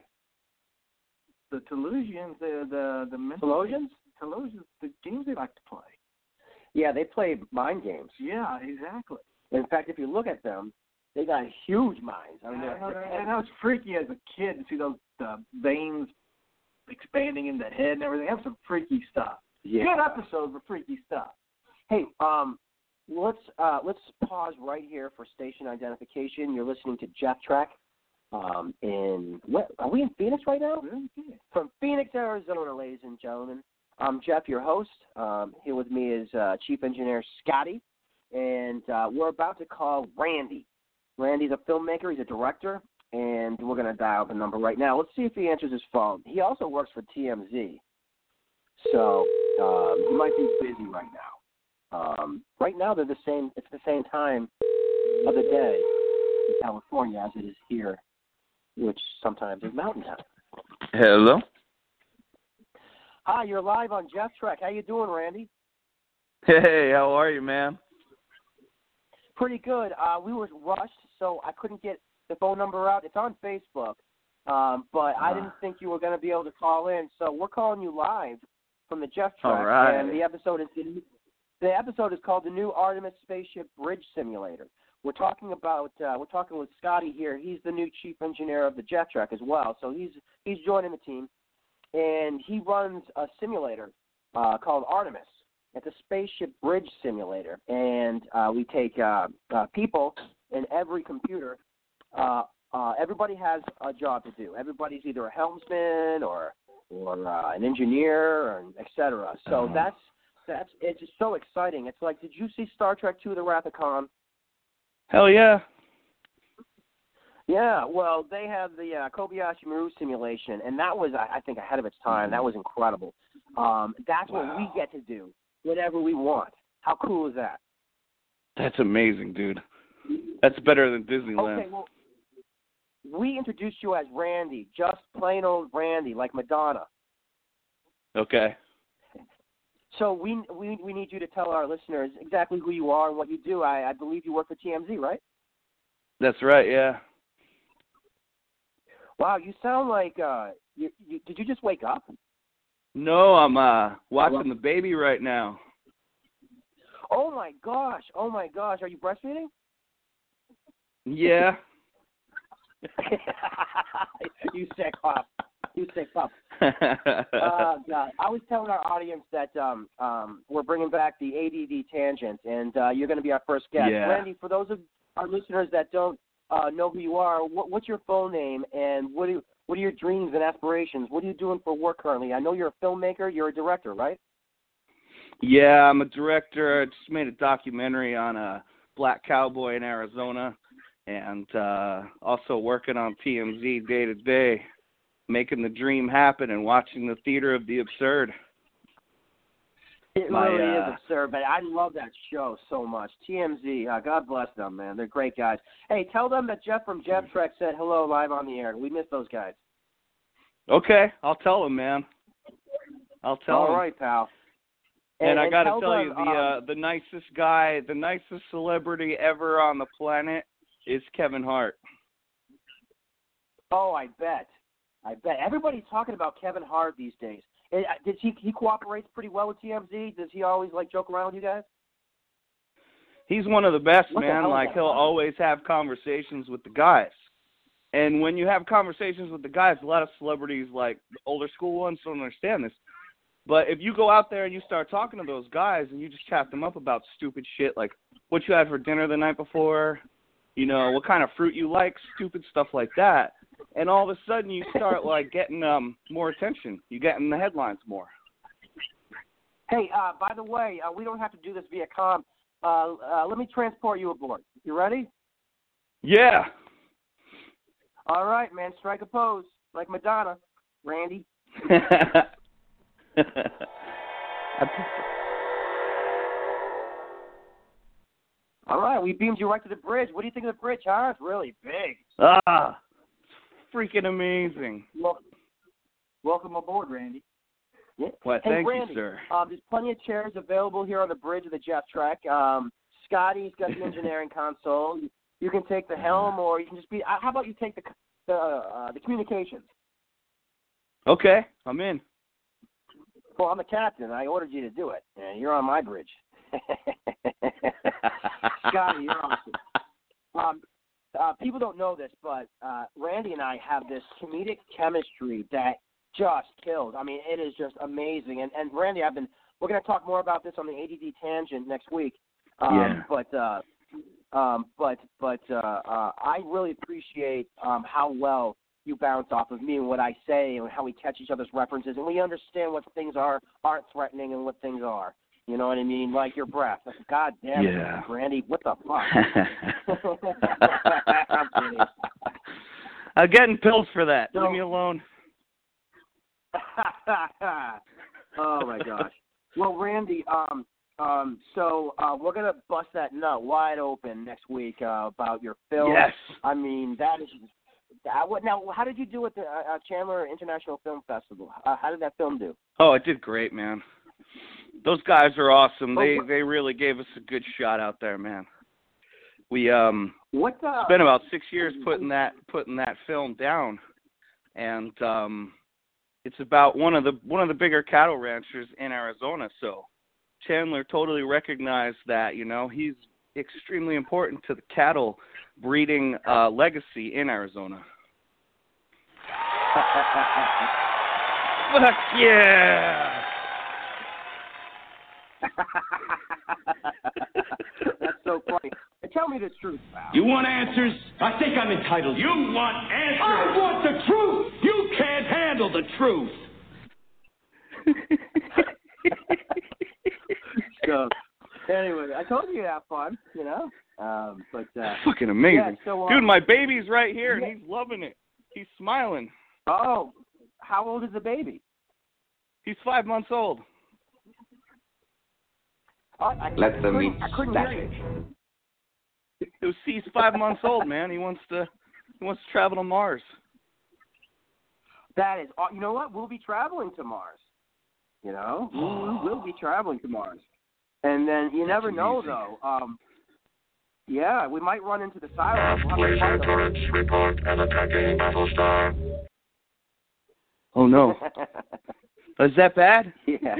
The Telosians, the the the Telosians? Telosians, the games they like to play. Yeah, they play mind games. Yeah, exactly. In fact, if you look at them, they got huge minds. I mean, I know, and I was freaky as a kid to see those uh, veins expanding in the head and everything. That was some freaky stuff. Yeah. Good episode for freaky stuff. Hey, um, let's uh, let's pause right here for station identification. You're listening to Jeff Track. Um, in what are we in Phoenix right now? We're in Phoenix. From Phoenix, Arizona, ladies and gentlemen. I'm Jeff, your host. Um, here with me is uh, Chief Engineer Scotty, and uh, we're about to call Randy. Randy's a filmmaker. He's a director, and we're going to dial the number right now. Let's see if he answers his phone. He also works for T M Z, so um, he might be busy right now. Um, right now, they're the same. It's the same time of the day in California as it is here, which sometimes is Mountain Time. Hello. Hi, you're live on Jeff Track. How you doing, Randy? Hey, how are you, man? Pretty good. Uh, we were rushed, so I couldn't get the phone number out. It's on Facebook, um, but I didn't think you were going to be able to call in, so we're calling you live from the Jeff Track. All right. And the episode is the episode is called the new Artemis Spaceship Bridge Simulator. We're talking about uh, we're talking with Scotty here. He's the new chief engineer of the Jeff Track as well, so he's he's joining the team. And he runs a simulator uh, called Artemis. It's a spaceship bridge simulator, and uh, we take uh, uh, people in every computer. Uh, uh, everybody has a job to do. Everybody's either a helmsman or or uh, an engineer, or et cetera. So Uh-huh. that's that's it's just so exciting. It's like, did you see Star Trek two: The Wrath of Khan? Hell yeah. Yeah, well, they have the uh, Kobayashi Maru simulation, and that was, I I think, ahead of its time. That was incredible. Um, that's Wow. what we get to do, whatever we want. How cool is that? That's amazing, dude. That's better than Disneyland. Okay, well, we introduced you as Randy, just plain old Randy, like Madonna. Okay. So we we we need you to tell our listeners exactly who you are and what you do. I, I believe you work for T M Z, right? That's right, yeah. Wow, you sound like uh, you, you did you just wake up? No, I'm uh watching the baby right now. Oh my gosh! Oh my gosh! Are you breastfeeding? Yeah. You sick pup. You sick pup. uh, God. I was telling our audience that um, um, we're bringing back the A D D tangent, and uh, you're going to be our first guest. Yeah. Randy, for those of our listeners that don't uh, know who you are, what, what's your full name, and what do What are your dreams and aspirations? What are you doing for work currently? I know you're a filmmaker. You're a director, right? Yeah, I'm a director. I just made a documentary on a black cowboy in Arizona, and uh, also working on T M Z day to day, making the dream happen and watching the theater of the absurd. It My, really uh, is absurd, but I love that show so much. T M Z, uh, God bless them, man. They're great guys. Hey, tell them that Jeff from Jeff Trek said hello live on the air. We miss those guys. Okay, I'll tell them, man. I'll tell All them. right, pal. And, and I got to tell tell them, you, the um, uh, the nicest guy, the nicest celebrity ever on the planet is Kevin Hart. Oh, I bet. I bet. Everybody's talking about Kevin Hart these days. Eh, Does he he cooperates pretty well with T M Z? Does he always like joke around with you guys? He's one of the best, What the man. hell is Like that he'll about? always have conversations with the guys. And when you have conversations with the guys, a lot of celebrities, like the older school ones, don't understand this. But if you go out there and you start talking to those guys and you just chat them up about stupid shit, like what you had for dinner the night before, you know, what kind of fruit you like, stupid stuff like that. And all of a sudden you start like getting um more attention. You get in the headlines more. Hey, uh, by the way, uh, we don't have to do this via comm. Uh, uh, let me transport you aboard. You ready? Yeah. All right, man. Strike a pose like Madonna, Randy. All right, we beamed you right to the bridge. What do you think of the bridge, huh? It's really big. Ah, it's freaking amazing. Well, welcome aboard, Randy. Yeah. Well, hey, thank Randy, you, sir. Um, there's plenty of chairs available here on the bridge of the Jeff Trek. Um, Scotty's got the engineering console. You, you can take the helm, or you can just be. Uh, how about you take the the uh, the communications? Okay, I'm in. Well, I'm the captain. I ordered you to do it. And you're on my bridge. Scotty, you're awesome. Um, uh, people don't know this, but uh, Randy and I have this comedic chemistry that just kills. I mean, it is just amazing. And, and Randy, I've been. We're going to talk more about this on the A D D Tangent next week. Um, Yeah. But uh, um, but but uh, uh, I really appreciate um, how well you bounce off of me and what I say and how we catch each other's references, and we understand what things are aren't threatening and what things are. You know what I mean? Like your breath. God damn Yeah. it, Randy. What the fuck? I'm kidding. I'm getting pills for that. So- Leave me alone. Oh my gosh. Well, Randy, um, um, so uh, we're gonna bust that nut wide open next week uh, about your film. Yes. I mean, that is. That, what, now, how did you do at the uh, uh, Chandler International Film Festival? Uh, how did that film do? Oh, it did great, man. Those guys are awesome. Oh, They what- they really gave us a good shot out there, man. We um What? Uh, spent about six years putting that putting that film down, and um, it's about one of the one of the bigger cattle ranchers in Arizona. So Chandler totally recognized that, you know, he's extremely important to the cattle breeding uh, legacy in Arizona. Fuck yeah! That's so funny. Tell me the truth, pal. You want answers? I think I'm entitled. You want answers? I want the truth. You can't handle the truth. So, anyway, I told you to have fun, you know. Um, but uh, Fucking amazing. yeah, so, uh, Dude, my baby's right here, and yeah. he's loving it. He's smiling. Oh, how old is the baby? He's five months old. Oh, I, Let I the couldn't- meat I couldn't stack. hear you. It was, he's five months old, man. He wants to he wants to travel to Mars. That is, aw- you know what? We'll be traveling to Mars. You know, we we will be traveling to Mars. And then you never know, amazing. though. Um, yeah, we might run into the silence. We'll have to find them. Oh no, is that bad? Yeah.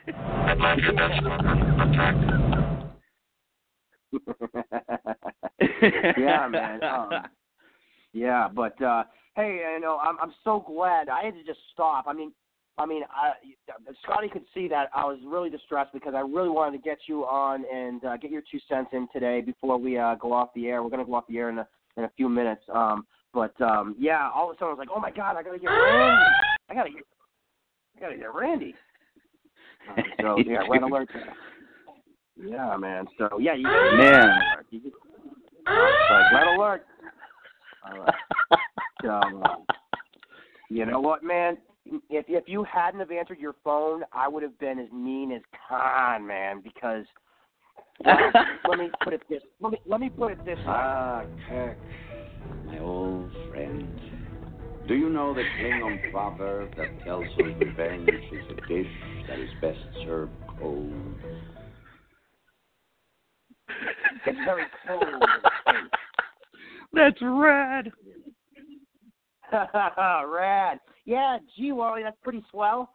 Yeah, man. Um, yeah, but uh, hey, you know, I'm I'm so glad I had to just stop. I mean, I mean, I, Scotty could see that I was really distressed because I really wanted to get you on and uh, get your two cents in today before we uh, go off the air. We're going to go off the air in a in a few minutes. Um, But um, yeah, all of a sudden I was like, oh my God, I gotta get Randy. I gotta get, I gotta get Randy. Um, so yeah, red alert. Yeah, man. So yeah, you gotta man. Red alert. You just, uh, it's like red alert. All right. So uh, you know what, man? If if you hadn't have answered your phone, I would have been as mean as Khan, man, because. Well, let me put it this. Let me let me put it this way. Ah, Kirk, my old friend. Do you know the Klingon proverb that tells us revenge is a dish that is best served cold? It's very cold. That's rad. Rad. Yeah, gee, Wally, that's pretty swell.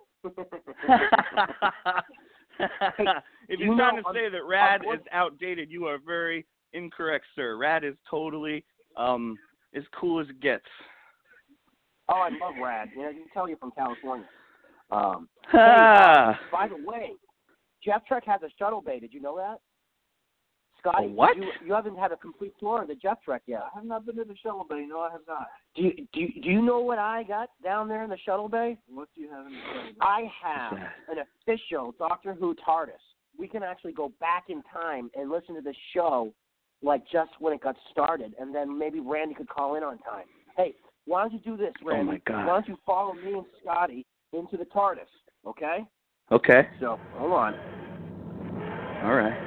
If you you're know, trying to um, say that rad um, is outdated, you are very incorrect, sir. Rad is totally um as cool as it gets. Oh, I love rad. You know, you can tell you're from California. Um, hey, uh, by the way, Jeff Trek has a shuttle bay. Did you know that? Scotty, A what? You, you haven't had a complete tour of the Jeff Trek yet. I have not been to the shuttle bay. No, I have not. Do you, do you, do you know what I got down there in the shuttle bay? What do you have in the shuttle bay? I have an official Doctor Who TARDIS. We can actually go back in time and listen to the show, like just when it got started, and then maybe Randy could call in on time. Hey, why don't you do this, Randy? Oh my God. Why don't you follow me and Scotty into the TARDIS, okay? Okay. So, hold on. All right.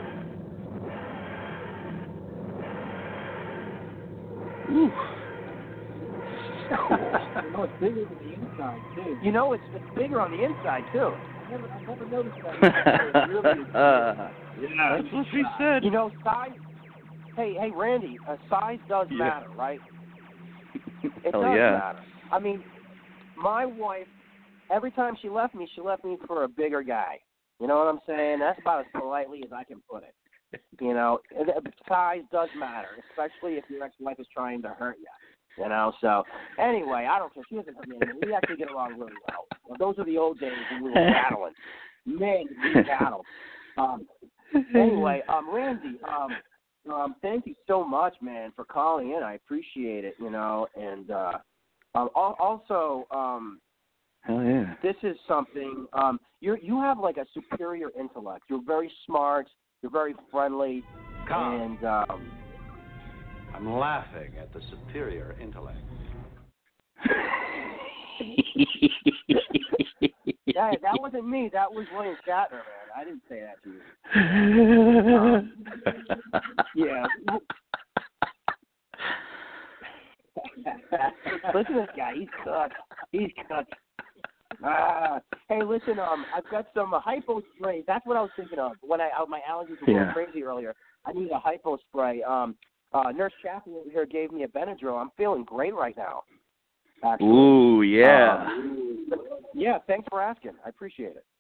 Ooh. You know, it's bigger than the inside, too. You know, it's, it's bigger on the inside, too. I never, I never noticed that. It really is. uh, Yeah, that's what she said. You know, size. Hey, hey, Randy, uh, size does Yeah. matter, right? It Hell does yeah. matter. I mean, my wife, every time she left me, she left me for a bigger guy. You know what I'm saying? That's about as politely as I can put it. You know, size does matter, especially if your ex-wife is trying to hurt you. You know, so anyway, I don't care. She doesn't come in. We actually get along really well. Well, those are the old days when we were battling. Man, we battled. Um, anyway, um, Randy, um, um, thank you so much, man, for calling in. I appreciate it. You know, and uh, um, also, um, Hell yeah. this is something. Um, you you have like a superior intellect. You're very smart. You're very friendly, Come. and um, I'm laughing at the superior intellect. that, that wasn't me. That was William Shatner, man. I didn't say that to you. Um, yeah. Listen to this guy. He's cooked. He's cooked. Ah. Hey, listen. Um, I've got some uh, hypo spray. That's what I was thinking of when I uh, my allergies were Yeah. going crazy earlier. I need a hypo spray. Um, uh, Nurse Chaplin over here gave me a Benadryl. I'm feeling great right now. Actually. Ooh, yeah. Um, yeah. Thanks for asking. I appreciate it.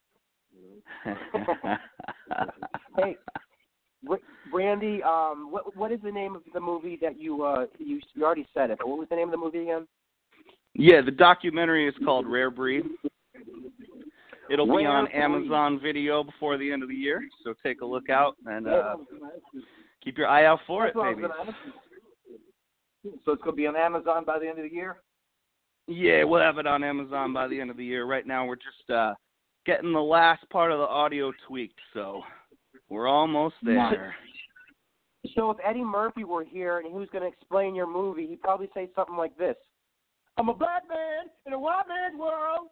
Hey, Randy. Um, what what is the name of the movie that you uh you you already said it? But what was the name of the movie again? Yeah, the documentary is called Rare Breed. It'll be Rare on Breed. Amazon Video before the end of the year, so take a look out and uh, keep your eye out for it, That's what I was baby. gonna ask you. So it's going to be on Amazon by the end of the year? Yeah, we'll have it on Amazon by the end of the year. Right now, we're just uh, getting the last part of the audio tweaked, so we're almost there. So if Eddie Murphy were here and he was going to explain your movie, he'd probably say something like this: "I'm a black man in a white man's world."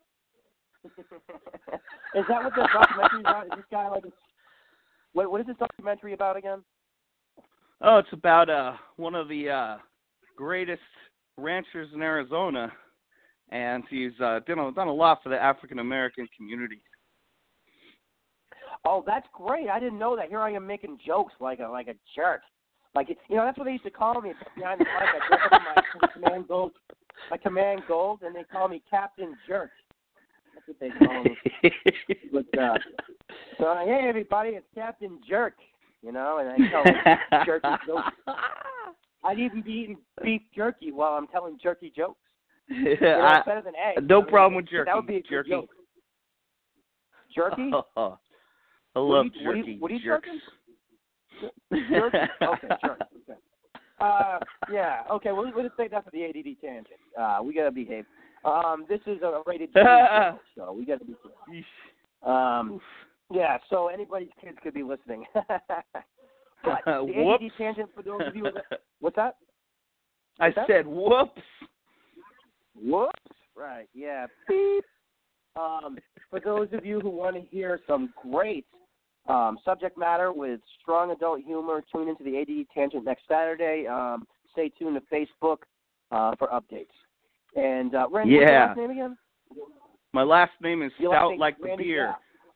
Is that what the documentary is about? Is this guy like? What what is this documentary about again? Oh, it's about uh, one of the uh, greatest ranchers in Arizona, and he's uh, done, a, done a lot for the African American community. Oh, that's great! I didn't know that. Here I am making jokes like a like a jerk. Like you know, that's what they used to call me behind the mic. I dress up in my command gold, my command gold, and they call me Captain Jerk. That's what they call me. But, uh, so I'm like, hey everybody, it's Captain Jerk. You know, and I tell like, jerky jokes. I'd even be eating beef jerky while I'm telling jerky jokes. You know, I, it's better than eggs. no I mean, problem with jerky. That would be a good jerky. joke. Jerky? Oh, I love what are you, jerky. What are you jerks. jerking? Jerky? Okay, jerk. Okay. Uh, Yeah. Okay. Well, we'll just take that for the A D D tangent. Uh, we gotta behave. Um, this is a rated G show, so we gotta be. Um, yeah. So anybody's kids could be listening. But the A D D tangent for those of you. That, what's that? What's I that? said whoops. Whoops. Right. Yeah. Beep. Um, for those of you who want to hear some great um, subject matter with strong adult humor, tune into the A D D Tangent next Saturday. Um, stay tuned to Facebook uh, for updates. And uh, Randy, what's your Yeah. last name again? My last name is Your last Stout name- like the Randy beer. Stout.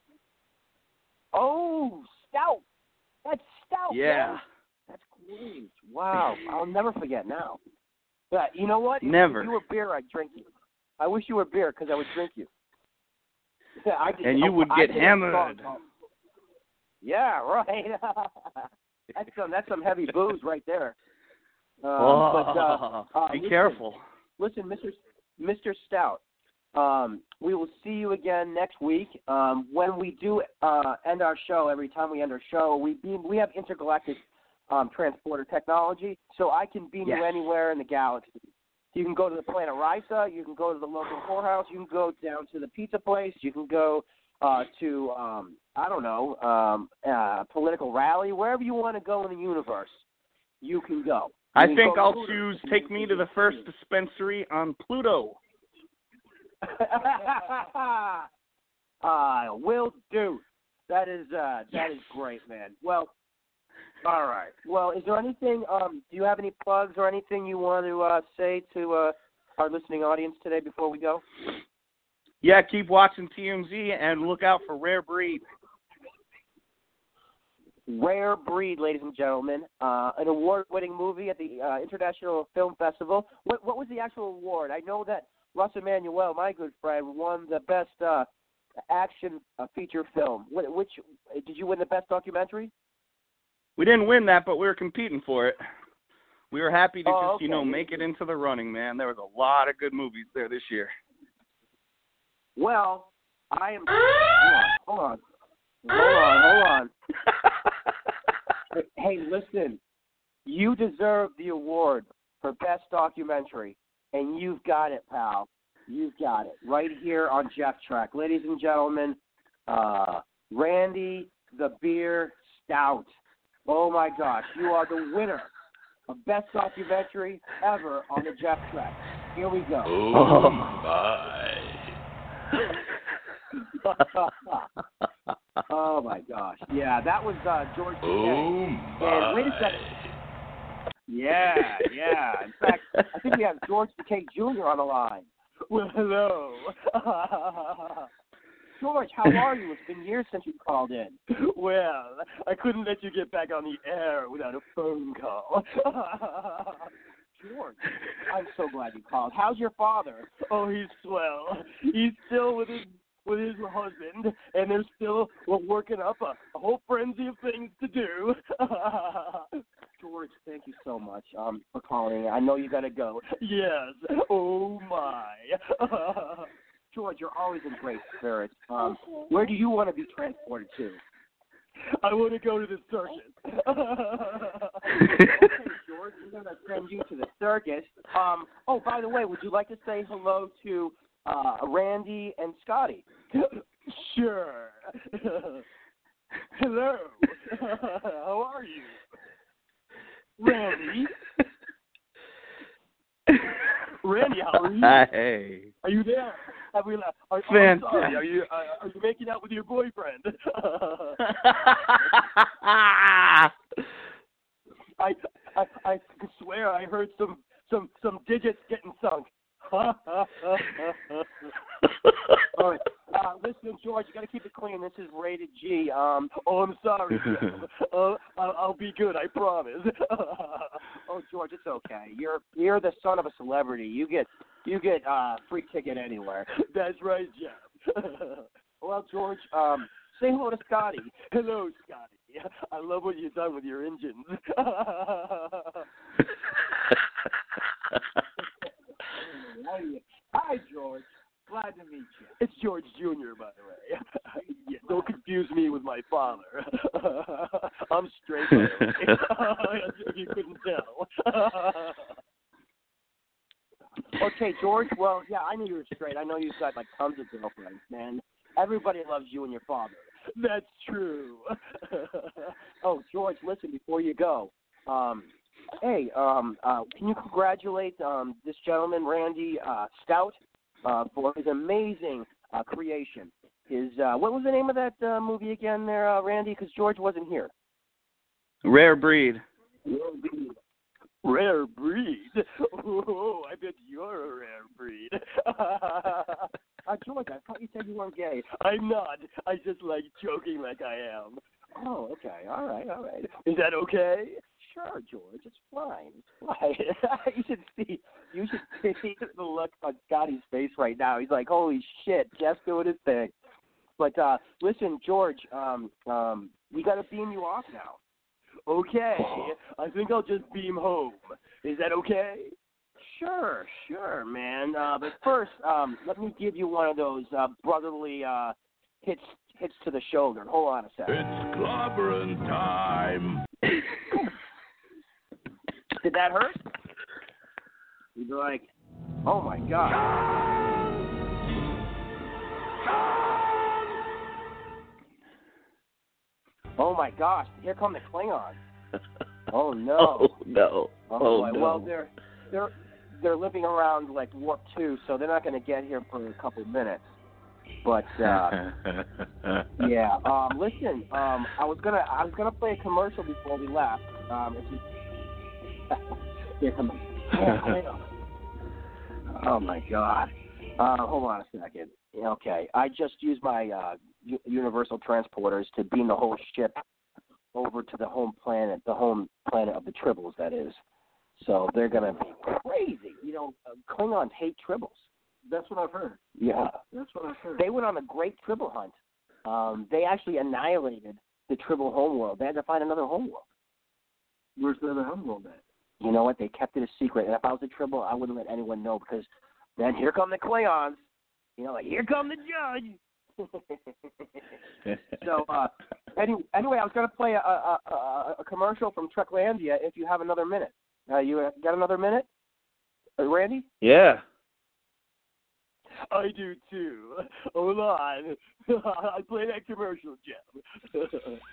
Oh, Stout. That's Stout. Yeah. Man. That's great. Wow. I'll never forget now. Yeah, you know what? If, Never. If you were beer, I'd drink you. I wish you were beer because I would drink you. Yeah, I just, And you would I get did a hammered. song. Yeah, right. that's some that's some heavy booze right there. Um, oh, but, uh, uh, be listen, careful. Listen, Mister Mister Stout. Um, we will see you again next week. Um, when we do uh, end our show, every time we end our show, we beam, we have intergalactic um, transporter technology, so I can beam Yes. you anywhere in the galaxy. You can go to the planet Risa. You can go to the local whorehouse. You can go down to the pizza place. You can go uh, to, um, I don't know, um, uh, political rally. Wherever you want to go in the universe, you can go. You I can think go to I'll Pluto. choose Take Me to the First Dispensary on Pluto. uh, will do. That is uh, that is great, man. Well, all right. Well, is there anything? Um, do you have any plugs or anything you want to uh, say to uh, our listening audience today before we go? Yeah, keep watching T M Z and look out for Rare Breed. Rare Breed, ladies and gentlemen, uh, an award-winning movie at the uh, International Film Festival. What what was the actual award? I know that Russ Emanuel, my good friend, won the best uh, action uh, feature film. Wh- Which did you win the best documentary? We didn't win that, but we were competing for it. We were happy to Oh, just, you know, okay. make it into the running, man. There was a lot of good movies there this year. Well, I am. Hold on, hold on, hold on, hold on. Hey, listen, you deserve the award for best documentary, and you've got it, pal. You've got it right here on Jeff Track, ladies and gentlemen. Uh, Randy the Beer Stout. Oh my gosh, you are the winner of best documentary ever on the Jeff Track. Here we go. Oh, my. Oh my gosh! Yeah, that was uh, George. Oh, And wait a my. second. Yeah, yeah. In fact, I think we have George Takei Junior on the line. Well, hello. George, how are you? It's been years since you called in. Well, I couldn't let you get back on the air without a phone call. George, I'm so glad you called. How's your father? Oh, he's swell. He's still with his with his husband, and they're still well, working up a, a whole frenzy of things to do. George, thank you so much um, for calling. I know you got to go. Yes. Oh, my. George, you're always in great spirits. Um, where do you want to be transported to? I want to go to the circus. Okay, George, we're going to send you to the circus. Um, oh, by the way, would you like to say hello to uh, Randy and Scotty? Sure. Hello. How are you? Randy? Randy, how are you? Hey. Are you there? Have we left? Are, oh, I'm Fantastic. sorry. Are you uh, are you making out with your boyfriend? I, I I swear I heard some some some digits getting sunk. All right. Uh, listen, George, you got to keep it clean. This is rated G. Um. Oh, I'm sorry. uh, I'll, I'll be good. I promise. Oh, George, it's okay. You're you're the son of a celebrity. You get you get uh free ticket anywhere. That's right, Jeff. Well, George, um, say hello to Scotty. Hello, Scotty. I love what you've done with your engines. Hi, George. Glad to meet you. It's George Junior, by the way. Yeah, don't confuse me with my father. I'm straight. If you couldn't tell. Okay, George. Well, yeah, I knew you were straight. I know you've got like tons of girlfriends, man. Everybody loves you and your father. That's true. Oh, George, listen, before you go, um, hey, um, uh, can you congratulate um, this gentleman, Randy uh, Stout, uh, for his amazing uh, creation? His uh, what was the name of that uh, movie again, there, uh, Randy? Because George wasn't here. Rare Breed. Rare breed. Rare breed. Oh, I bet you're a rare breed. Uh, George, I thought you said you weren't gay. I'm not. I just like joking like I am. Oh, okay. All right, all right. Is that okay? Sure, George. It's fine. It's fine. you should see. You should see the look on Scotty's face right now. He's like, "Holy shit, Jeff's doing his thing." But uh, listen, George, um, um, we got to beam you off now. Okay. I think I'll just beam home. Is that okay? Sure, sure, man. Uh, but first, um, let me give you one of those uh, brotherly uh, hits hits to the shoulder. Hold on a second. It's clobbering time. Did that hurt? You'd be like, oh, my God. Oh, my gosh. Here come the Klingons. Oh, no. Oh, no. Oh, Oh, boy. no. Well, they're, they're, they're living around, like, warp two, so they're not going to get here for a couple minutes. But, uh, yeah. Um, listen, um, I was gonna, I was gonna play a commercial before we left. Um, if you, here, come on. Hang on. Oh my God. Uh, hold on a second. Okay, I just used my uh, U- Universal transporters to beam the whole ship over to the home planet, the home planet of the Tribbles. That is. So they're gonna be crazy. You know, uh, Klingons hate Tribbles. That's what I've heard. Yeah. That's what I've heard. They went on a great Tribble hunt. Um, they actually annihilated the Tribble homeworld. They had to find another homeworld. Where's the other homeworld at? You know what? They kept it a secret. And if I was a Tribble, I wouldn't let anyone know because then here come the Klingons. You know, like, here come the judge. so, uh, anyway, anyway, I was going to play a, a, a, a commercial from Treklandia if you have another minute. Uh, you got another minute? Uh, Randy? Yeah. I do too. Hold on. I play that commercial, Jeff.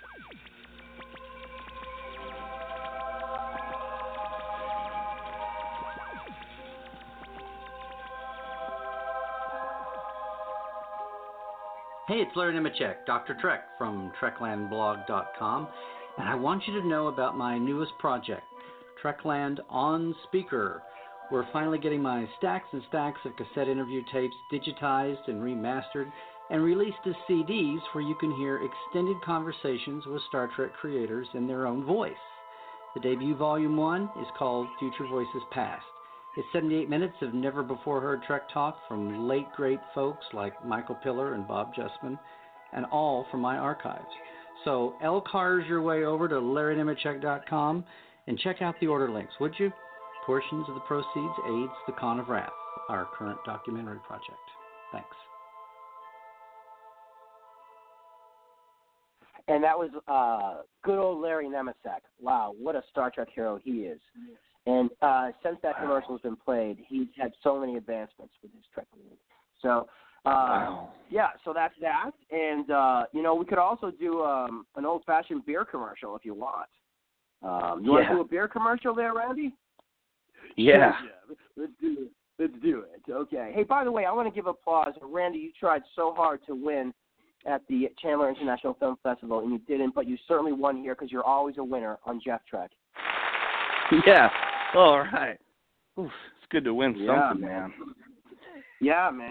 Hey, it's Larry Nemechek, Doctor Trek from Trekland Blog dot com, and I want you to know about my newest project, Trekland on Speaker. We're finally getting my stacks and stacks of cassette interview tapes digitized and remastered and released as C Ds where you can hear extended conversations with Star Trek creators in their own voice. The debut Volume one is called Future Voices Past. It's seventy-eight minutes of never-before-heard Trek talk from late great folks like Michael Piller and Bob Justman, and all from my archives. So L-Cars your way over to Larry Nemechek dot com and check out the order links, would you? Portions of the proceeds aids the Con of Wrath, our current documentary project. Thanks. And that was uh, good old Larry Nemechek. Wow, what a Star Trek hero he is. And uh, since that commercial has been played, he's had so many advancements with his Trek movie. So, uh, wow. yeah, so that's that. And, uh, you know, we could also do um, an old-fashioned beer commercial if you want. Um, you want to Yeah. do a beer commercial there, Randy? Yeah. yeah. Let's do it. Let's do it. Okay. Hey, by the way, I want to give applause. Randy, you tried so hard to win at the Chandler International Film Festival, and you didn't, but you certainly won here because you're always a winner on Jeff Trek. Yeah. All right. Oof, it's good to win yeah, something, man. man. Yeah, man.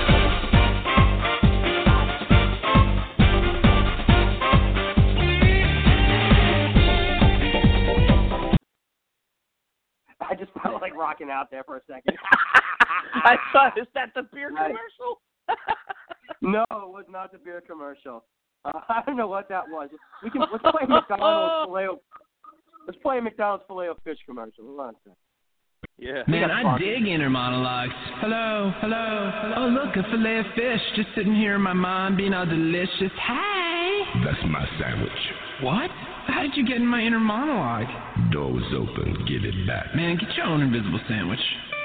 I just felt like rocking out there for a second. I thought, is that the beer commercial? No, it was not the beer commercial. Uh, I don't know what that was. We can let's play McDonald's filet. Let's play a McDonald's filet of fish commercial. Hold on a second. Yeah. Man, I dig inner monologues. Hello, hello, hello. Oh, look, a filet of fish just sitting here in my mind being all delicious. Hey! That's my sandwich. What? How did you get in my inner monologue? Door was open. Give it back. Man, get your own invisible sandwich.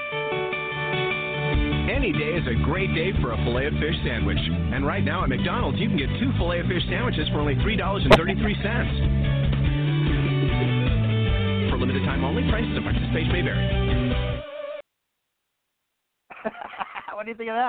Any day is a great day for a Filet-O-Fish sandwich. And right now at McDonald's, you can get two Filet-O-Fish sandwiches for only three dollars and thirty-three cents. For limited time only, prices and participation may vary. What do you think of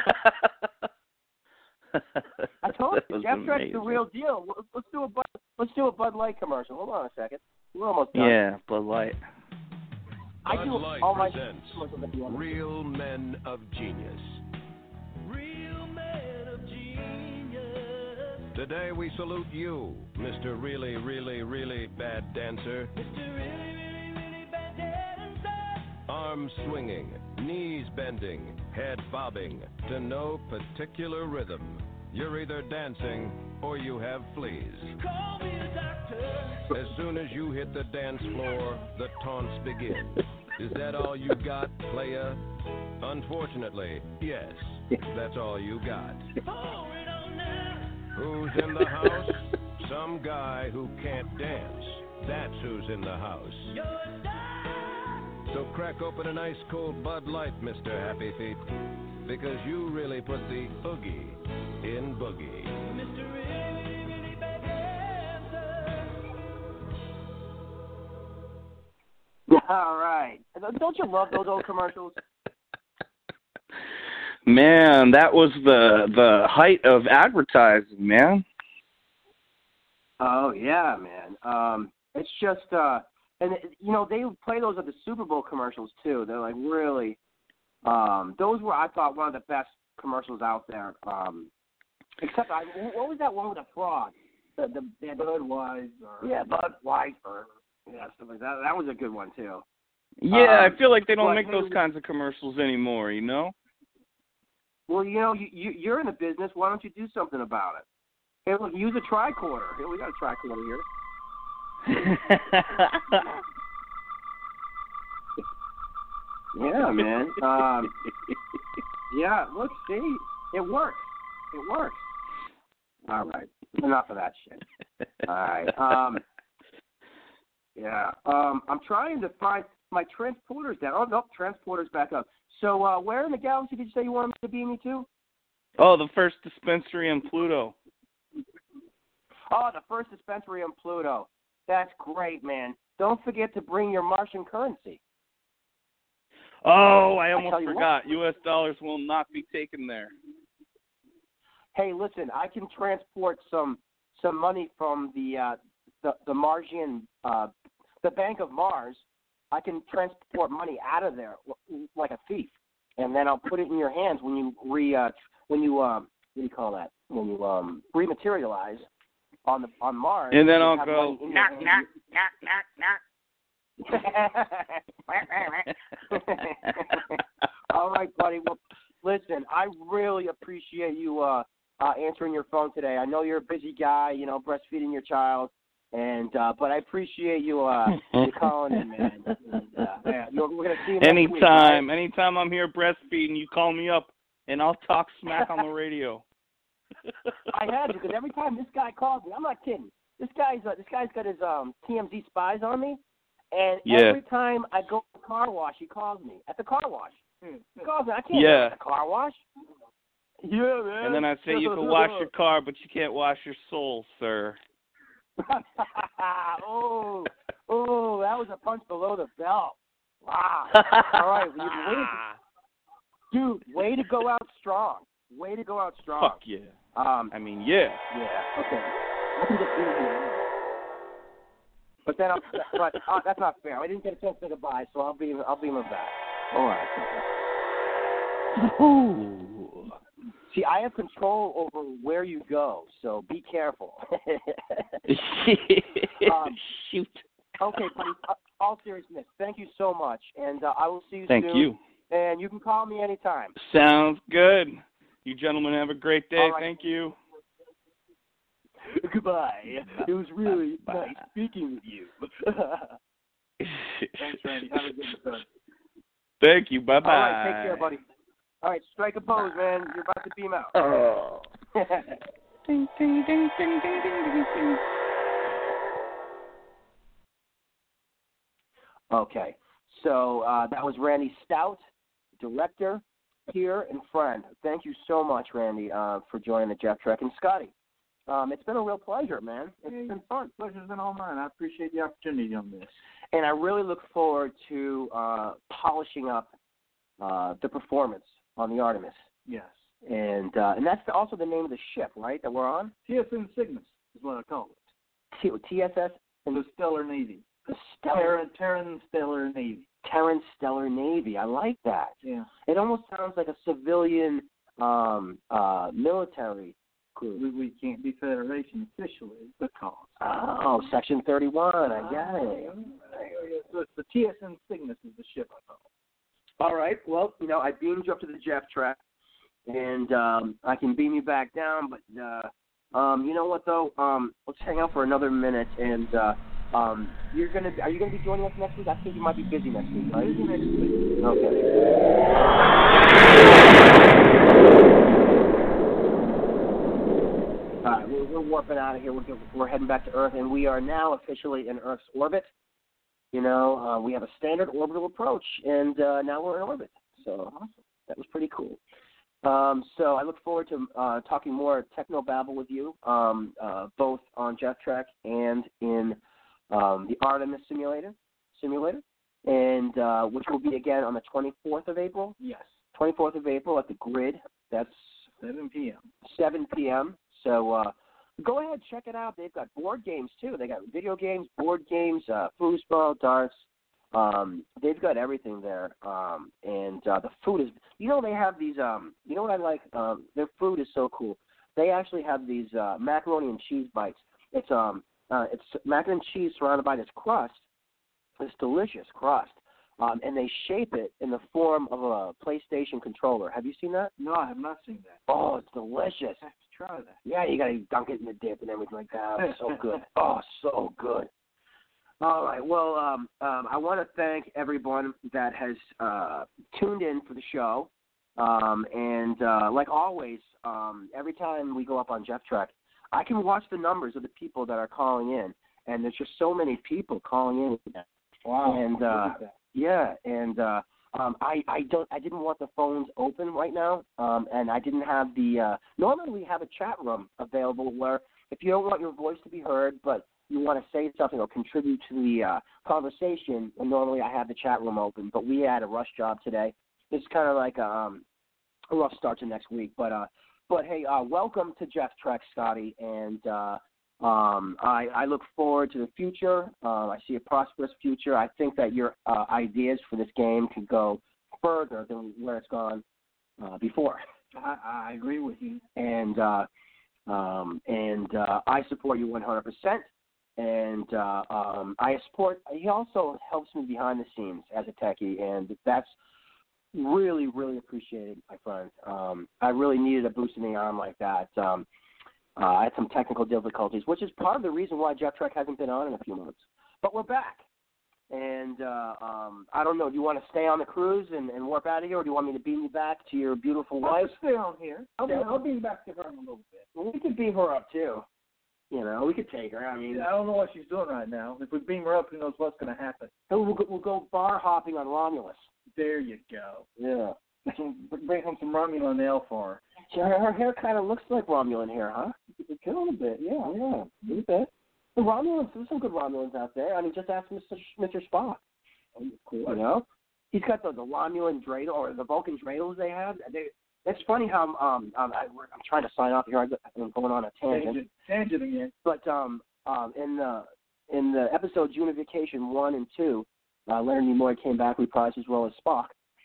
that? I told you, Jeff Trek's the real deal. Let's do a Bud, let's do a Bud Light commercial. Hold on a second. We're almost done. Yeah, Bud Light. I Bud do Light all my presents Real Men of Genius. Real Men of Genius. Today we salute you, Mister Really, Really, Really Bad Dancer. Mister Really, Really, Really Bad Dancer. Arms swinging, knees bending, head bobbing to no particular rhythm. You're either dancing or you have fleas. Call me a doctor. As soon as you hit the dance floor, the taunts begin. Is that all you got, playa? Unfortunately, yes, that's all you got. Who's in the house? Some guy who can't dance. That's who's in the house. So crack open an ice cold Bud Light, Mister Happy Feet, because you really put the oogie in boogie. Mister Really, Really Bad Dancer. All right. Don't you love those old commercials? Man, that was the the height of advertising, man. Oh yeah, man. Um, it's just, uh, and you know they play those at the Super Bowl commercials too. They're like really, um, those were I thought one of the best commercials out there. Um, except I, what was that one with the frog? The the, the Budweiser. Yeah, Budweiser. Yeah, stuff like that. That was a good one too. Yeah, um, I feel like they don't but, make hey, those kinds of commercials anymore. You know. Well, you know, you, you you're in the business. Why don't you do something about it? Hey, look, use a tricorder. Here, we got a tricorder here. Yeah, man. Um, yeah, look, see, it works. It works. All right, enough of that shit. All right. Um, yeah. Um, I'm trying to find my transporter's down. Oh nope, transporter's back up. So, uh, where in the galaxy did you say you wanted to beam me to? Oh, the first dispensary in Pluto. Oh, the first dispensary on Pluto. That's great, man. Don't forget to bring your Martian currency. Oh, I almost I forgot. U S dollars will not be taken there. Hey, listen, I can transport some some money from the uh, the, the Martian, uh, the Bank of Mars. I can transport money out of there like a thief, and then I'll put it in your hands when you re uh, when you um what do you call that when you um rematerialize on the on Mars. And then I'll go knock knock knock knock knock. All right, buddy. Well, listen, I really appreciate you uh, uh, answering your phone today. I know you're a busy guy, you know, breastfeeding your child, and uh, but I appreciate you uh, you calling in, man. And, uh, yeah, we're gonna see you next anytime, week, right? anytime I'm here breastfeeding, you call me up, and I'll talk smack on the radio. I had to, because every time this guy calls me, I'm not kidding. This guy's uh, this guy's got his um, T M Z spies on me. And yeah. every time I go to the car wash, he calls me. At the car wash. He calls me. I can't yeah. go at the car wash. Yeah, man. And then I say, you can wash your car, but you can't wash your soul, sir. oh, oh, that was a punch below the belt. Wow. All right. Well, you, dude, way to go out strong. Way to go out strong. Fuck yeah. Um, I mean, yeah. Yeah, okay. I can just do it. But then, I'll, but uh, that's not fair. I didn't get a chance to say goodbye, so I'll be, I'll beam him back. All right. Ooh. See, I have control over where you go, so be careful. um, Shoot. Okay, buddy. Uh, all seriousness, thank you so much, and uh, I will see you thank soon. Thank you. And you can call me anytime. Sounds good. You gentlemen have a great day. Right. Thank you. Goodbye. It was really Bye. nice speaking with you. Thanks, Randy. Have a good one. Thank you. Bye-bye. All right, take care, buddy. All right, strike a pose, man. You're about to beam out. Oh. ding, ding, ding, ding, ding, ding, ding, ding. Okay. So uh, that was Randy Stout, director, peer, and friend. Thank you so much, Randy, uh, for joining the Jeff Trek. And Scotty, um, it's been a real pleasure, man. It's hey, been fun. Pleasure's been all mine. I appreciate the opportunity on this. And I really look forward to uh, polishing up uh, the performance on the Artemis. Yes. And uh, and that's also the name of the ship, right, that we're on? T S N Cygnus is what I call it. T- TSS? And the Stellar Navy. The Stellar... Terran Stellar Navy. Terran Stellar Navy. I like that. Yeah. It almost sounds like a civilian um, uh, military group. We, we can't be Federation officially because. Oh, Section thirty-one. I get it. So it's the T S N Cygnus is the ship I call it. All right. Well, you know, I beamed you up to the Jeff Trek, and um, I can beam you back down. But uh, um, you know what, though? Um, let's hang out for another minute, and uh, um, you're gonna. Are you gonna be joining us next week? I think you might be busy next week. Right? Busy next week. Okay. All right, we're, we're warping out of here. We're, we're heading back to Earth, and we are now officially in Earth's orbit. You know, uh, we have a standard orbital approach, and uh, now we're in orbit. So awesome. That was pretty cool. Um, so I look forward to uh, talking more techno-babble with you, um, uh, both on Jeff Trek and in um, the Artemis simulator, simulator, and uh, which will be again on the twenty-fourth of April. Yes. twenty-fourth of April at the Grid. That's seven p.m. seven p.m. So uh, go ahead, check it out. They've got board games, too. They got video games, board games, uh, foosball, darts. Um, they've got everything there. Um, and uh, the food is, you know, they have these, um, you know what I like? Um, their food is so cool. They actually have these uh, macaroni and cheese bites. It's um, uh, it's macaroni and cheese surrounded by this crust, this delicious crust. Um, and they shape it in the form of a PlayStation controller. Have you seen that? No, I have not seen that. Oh, it's delicious. I have to try that. Yeah, you got to dunk it in the dip and everything like that. It's so good. Oh, so good. All right. Well, um, um, I want to thank everyone that has uh, tuned in for the show. Um, and uh, like always, um, every time we go up on Jeff Trek, I can watch the numbers of the people that are calling in. And there's just so many people calling in. Wow. And uh, yeah, and uh, um, I I don't I didn't want the phones open right now, um, and I didn't have the. Uh, normally we have a chat room available where if you don't want your voice to be heard, but you want to say something or contribute to the uh, conversation, and normally I have the chat room open. But we had a rush job today. It's kind of like a, um, a rough start to next week. But uh, but hey, uh, welcome to Jeff Trek, Scotty, and. Uh, Um, I, I look forward to the future. Uh, I see a prosperous future. I think that your uh, ideas for this game could go further than where it's gone uh, before. I, I agree with you. And uh, um, and uh, I support you one hundred percent. And uh, um, I support. He also helps me behind the scenes as a techie, and that's really, really appreciated, my friend. Um, I really needed a boost in the arm like that. Um, Uh, I had some technical difficulties, which is part of the reason why Jeff Trek hasn't been on in a few months. But we're back. And uh, um, I don't know, do you want to stay on the cruise and, and warp out of here, or do you want me to beam you back to your beautiful I'll wife? stay on here. I'll, be, I'll beam back to her in a little bit. Well, we could beam her up, too. You know, we could take her. I mean, I don't know what she's doing right now. If we beam her up, who knows what's going to happen. We'll go, we'll go bar hopping on Romulus. There you go. Yeah. Some, bring home some Romulan ale for her. Her, her hair kind of looks like Romulan hair, huh? A little bit, yeah, yeah, a little bit. The Romulans, there's some good Romulans out there. I mean, just ask Mister Mister Spock. Oh, cool. You know, he's got the, the Romulan dreidel or the Vulcan dreidels they have. They, it's funny how um, um I, I'm trying to sign off here. I'm going on a tangent. Tangent, tangent again. But um um in the in the episodes Unification one and two, uh, Leonard Nimoy came back reprised as well as Spock.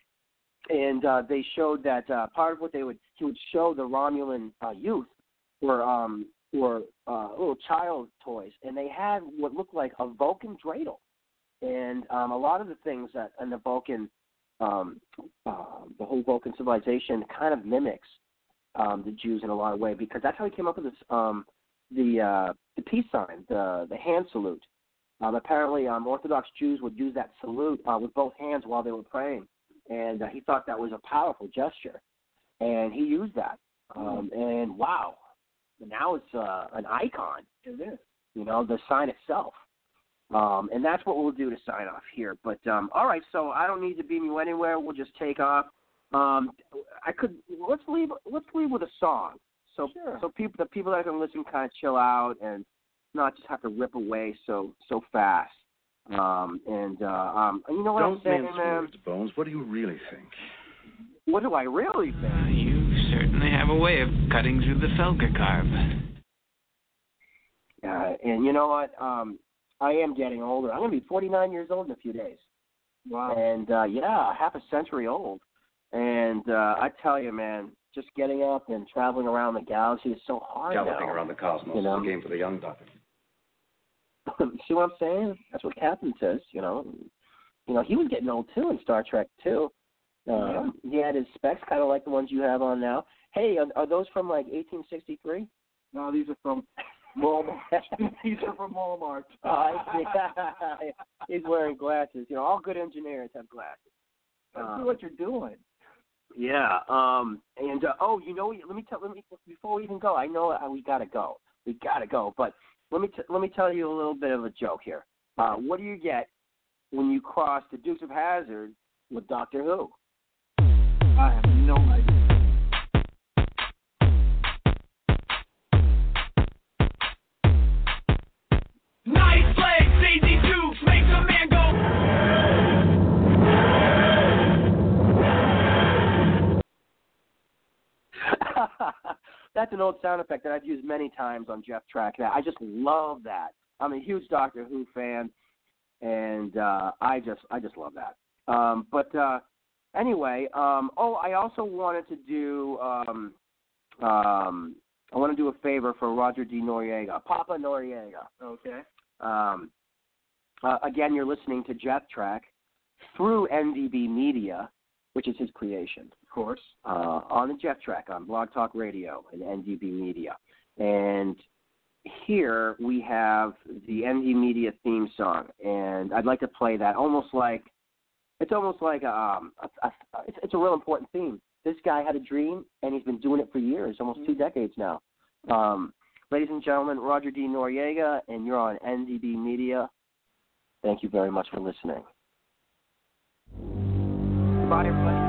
And uh, they showed that uh, part of what they would he would show the Romulan uh, youth were um were uh, little child toys, and they had what looked like a Vulcan dreidel, and um, a lot of the things that in the Vulcan um, uh, the whole Vulcan civilization kind of mimics um, the Jews in a lot of ways, because that's how he came up with this um, the uh, the peace sign, the the hand salute. Um, apparently, um, Orthodox Jews would use that salute uh, with both hands while they were praying. And uh, he thought that was a powerful gesture, and he used that. Um, and wow, now it's uh, an icon. It is. You know, the sign itself. Um, and that's what we'll do to sign off here. But um, all right, so I don't need to beam you anywhere. We'll just take off. Um, I could let's leave let's leave with a song. So sure. so people the people that can listen kind of chill out and not just have to rip away so so fast. Um, and uh, um, you know what Don't I'm saying, mince man? words, Bones. What do you really think? What do I really think? Uh, you certainly have a way of cutting through the Felger carb. Uh, and you know what? Um, I am getting older. I'm going to be forty-nine years old in a few days. Wow. And, uh, yeah, half a century old. And uh, I tell you, man, just getting up and traveling around the galaxy is so hard Galloping now. around the cosmos you know? is a game for the young, Doctor. See what I'm saying? That's what Captain says, you know. You know, he was getting old, too, in Star Trek, too. Um, yeah. He had his specs kind of like the ones you have on now. Hey, are, are those from, like, eighteen sixty-three? No, these are from Walmart. These are from Walmart. Oh, I see. He's wearing glasses. You know, all good engineers have glasses. Let's Um, see what you're doing. Yeah. Um. And uh, oh, you know, let me tell. Let me before we even go. I know uh, we gotta go. We gotta go. But let me t- let me tell you a little bit of a joke here. Uh, what do you get when you cross the Dukes of Hazzard with Doctor Who? I have no idea. Nice play, Daisy Dukes makes a man go. That's an old sound effect that I've used many times on Jeff Track. I just love that. I'm a huge Doctor Who fan, and uh, I just I just love that. Um, but uh, anyway, um, oh, I also wanted to do um, um, I want to do a favor for Roger D. Noriega, Papa Noriega. Okay. Um, uh, again, you're listening to Jeff Track through N D B Media, which is his creation. Of course. Uh, on the Jeff Track on Blog Talk Radio and N D B Media. And here we have the N D B Media theme song, and I'd like to play that almost like, it's almost like a, um, a, a, it's, it's a real important theme. This guy had a dream, and he's been doing it for years, almost two decades now. Um, ladies and gentlemen, Roger D. Noriega, and you're on N D B Media. Thank you very much for listening. Goodbye, everybody.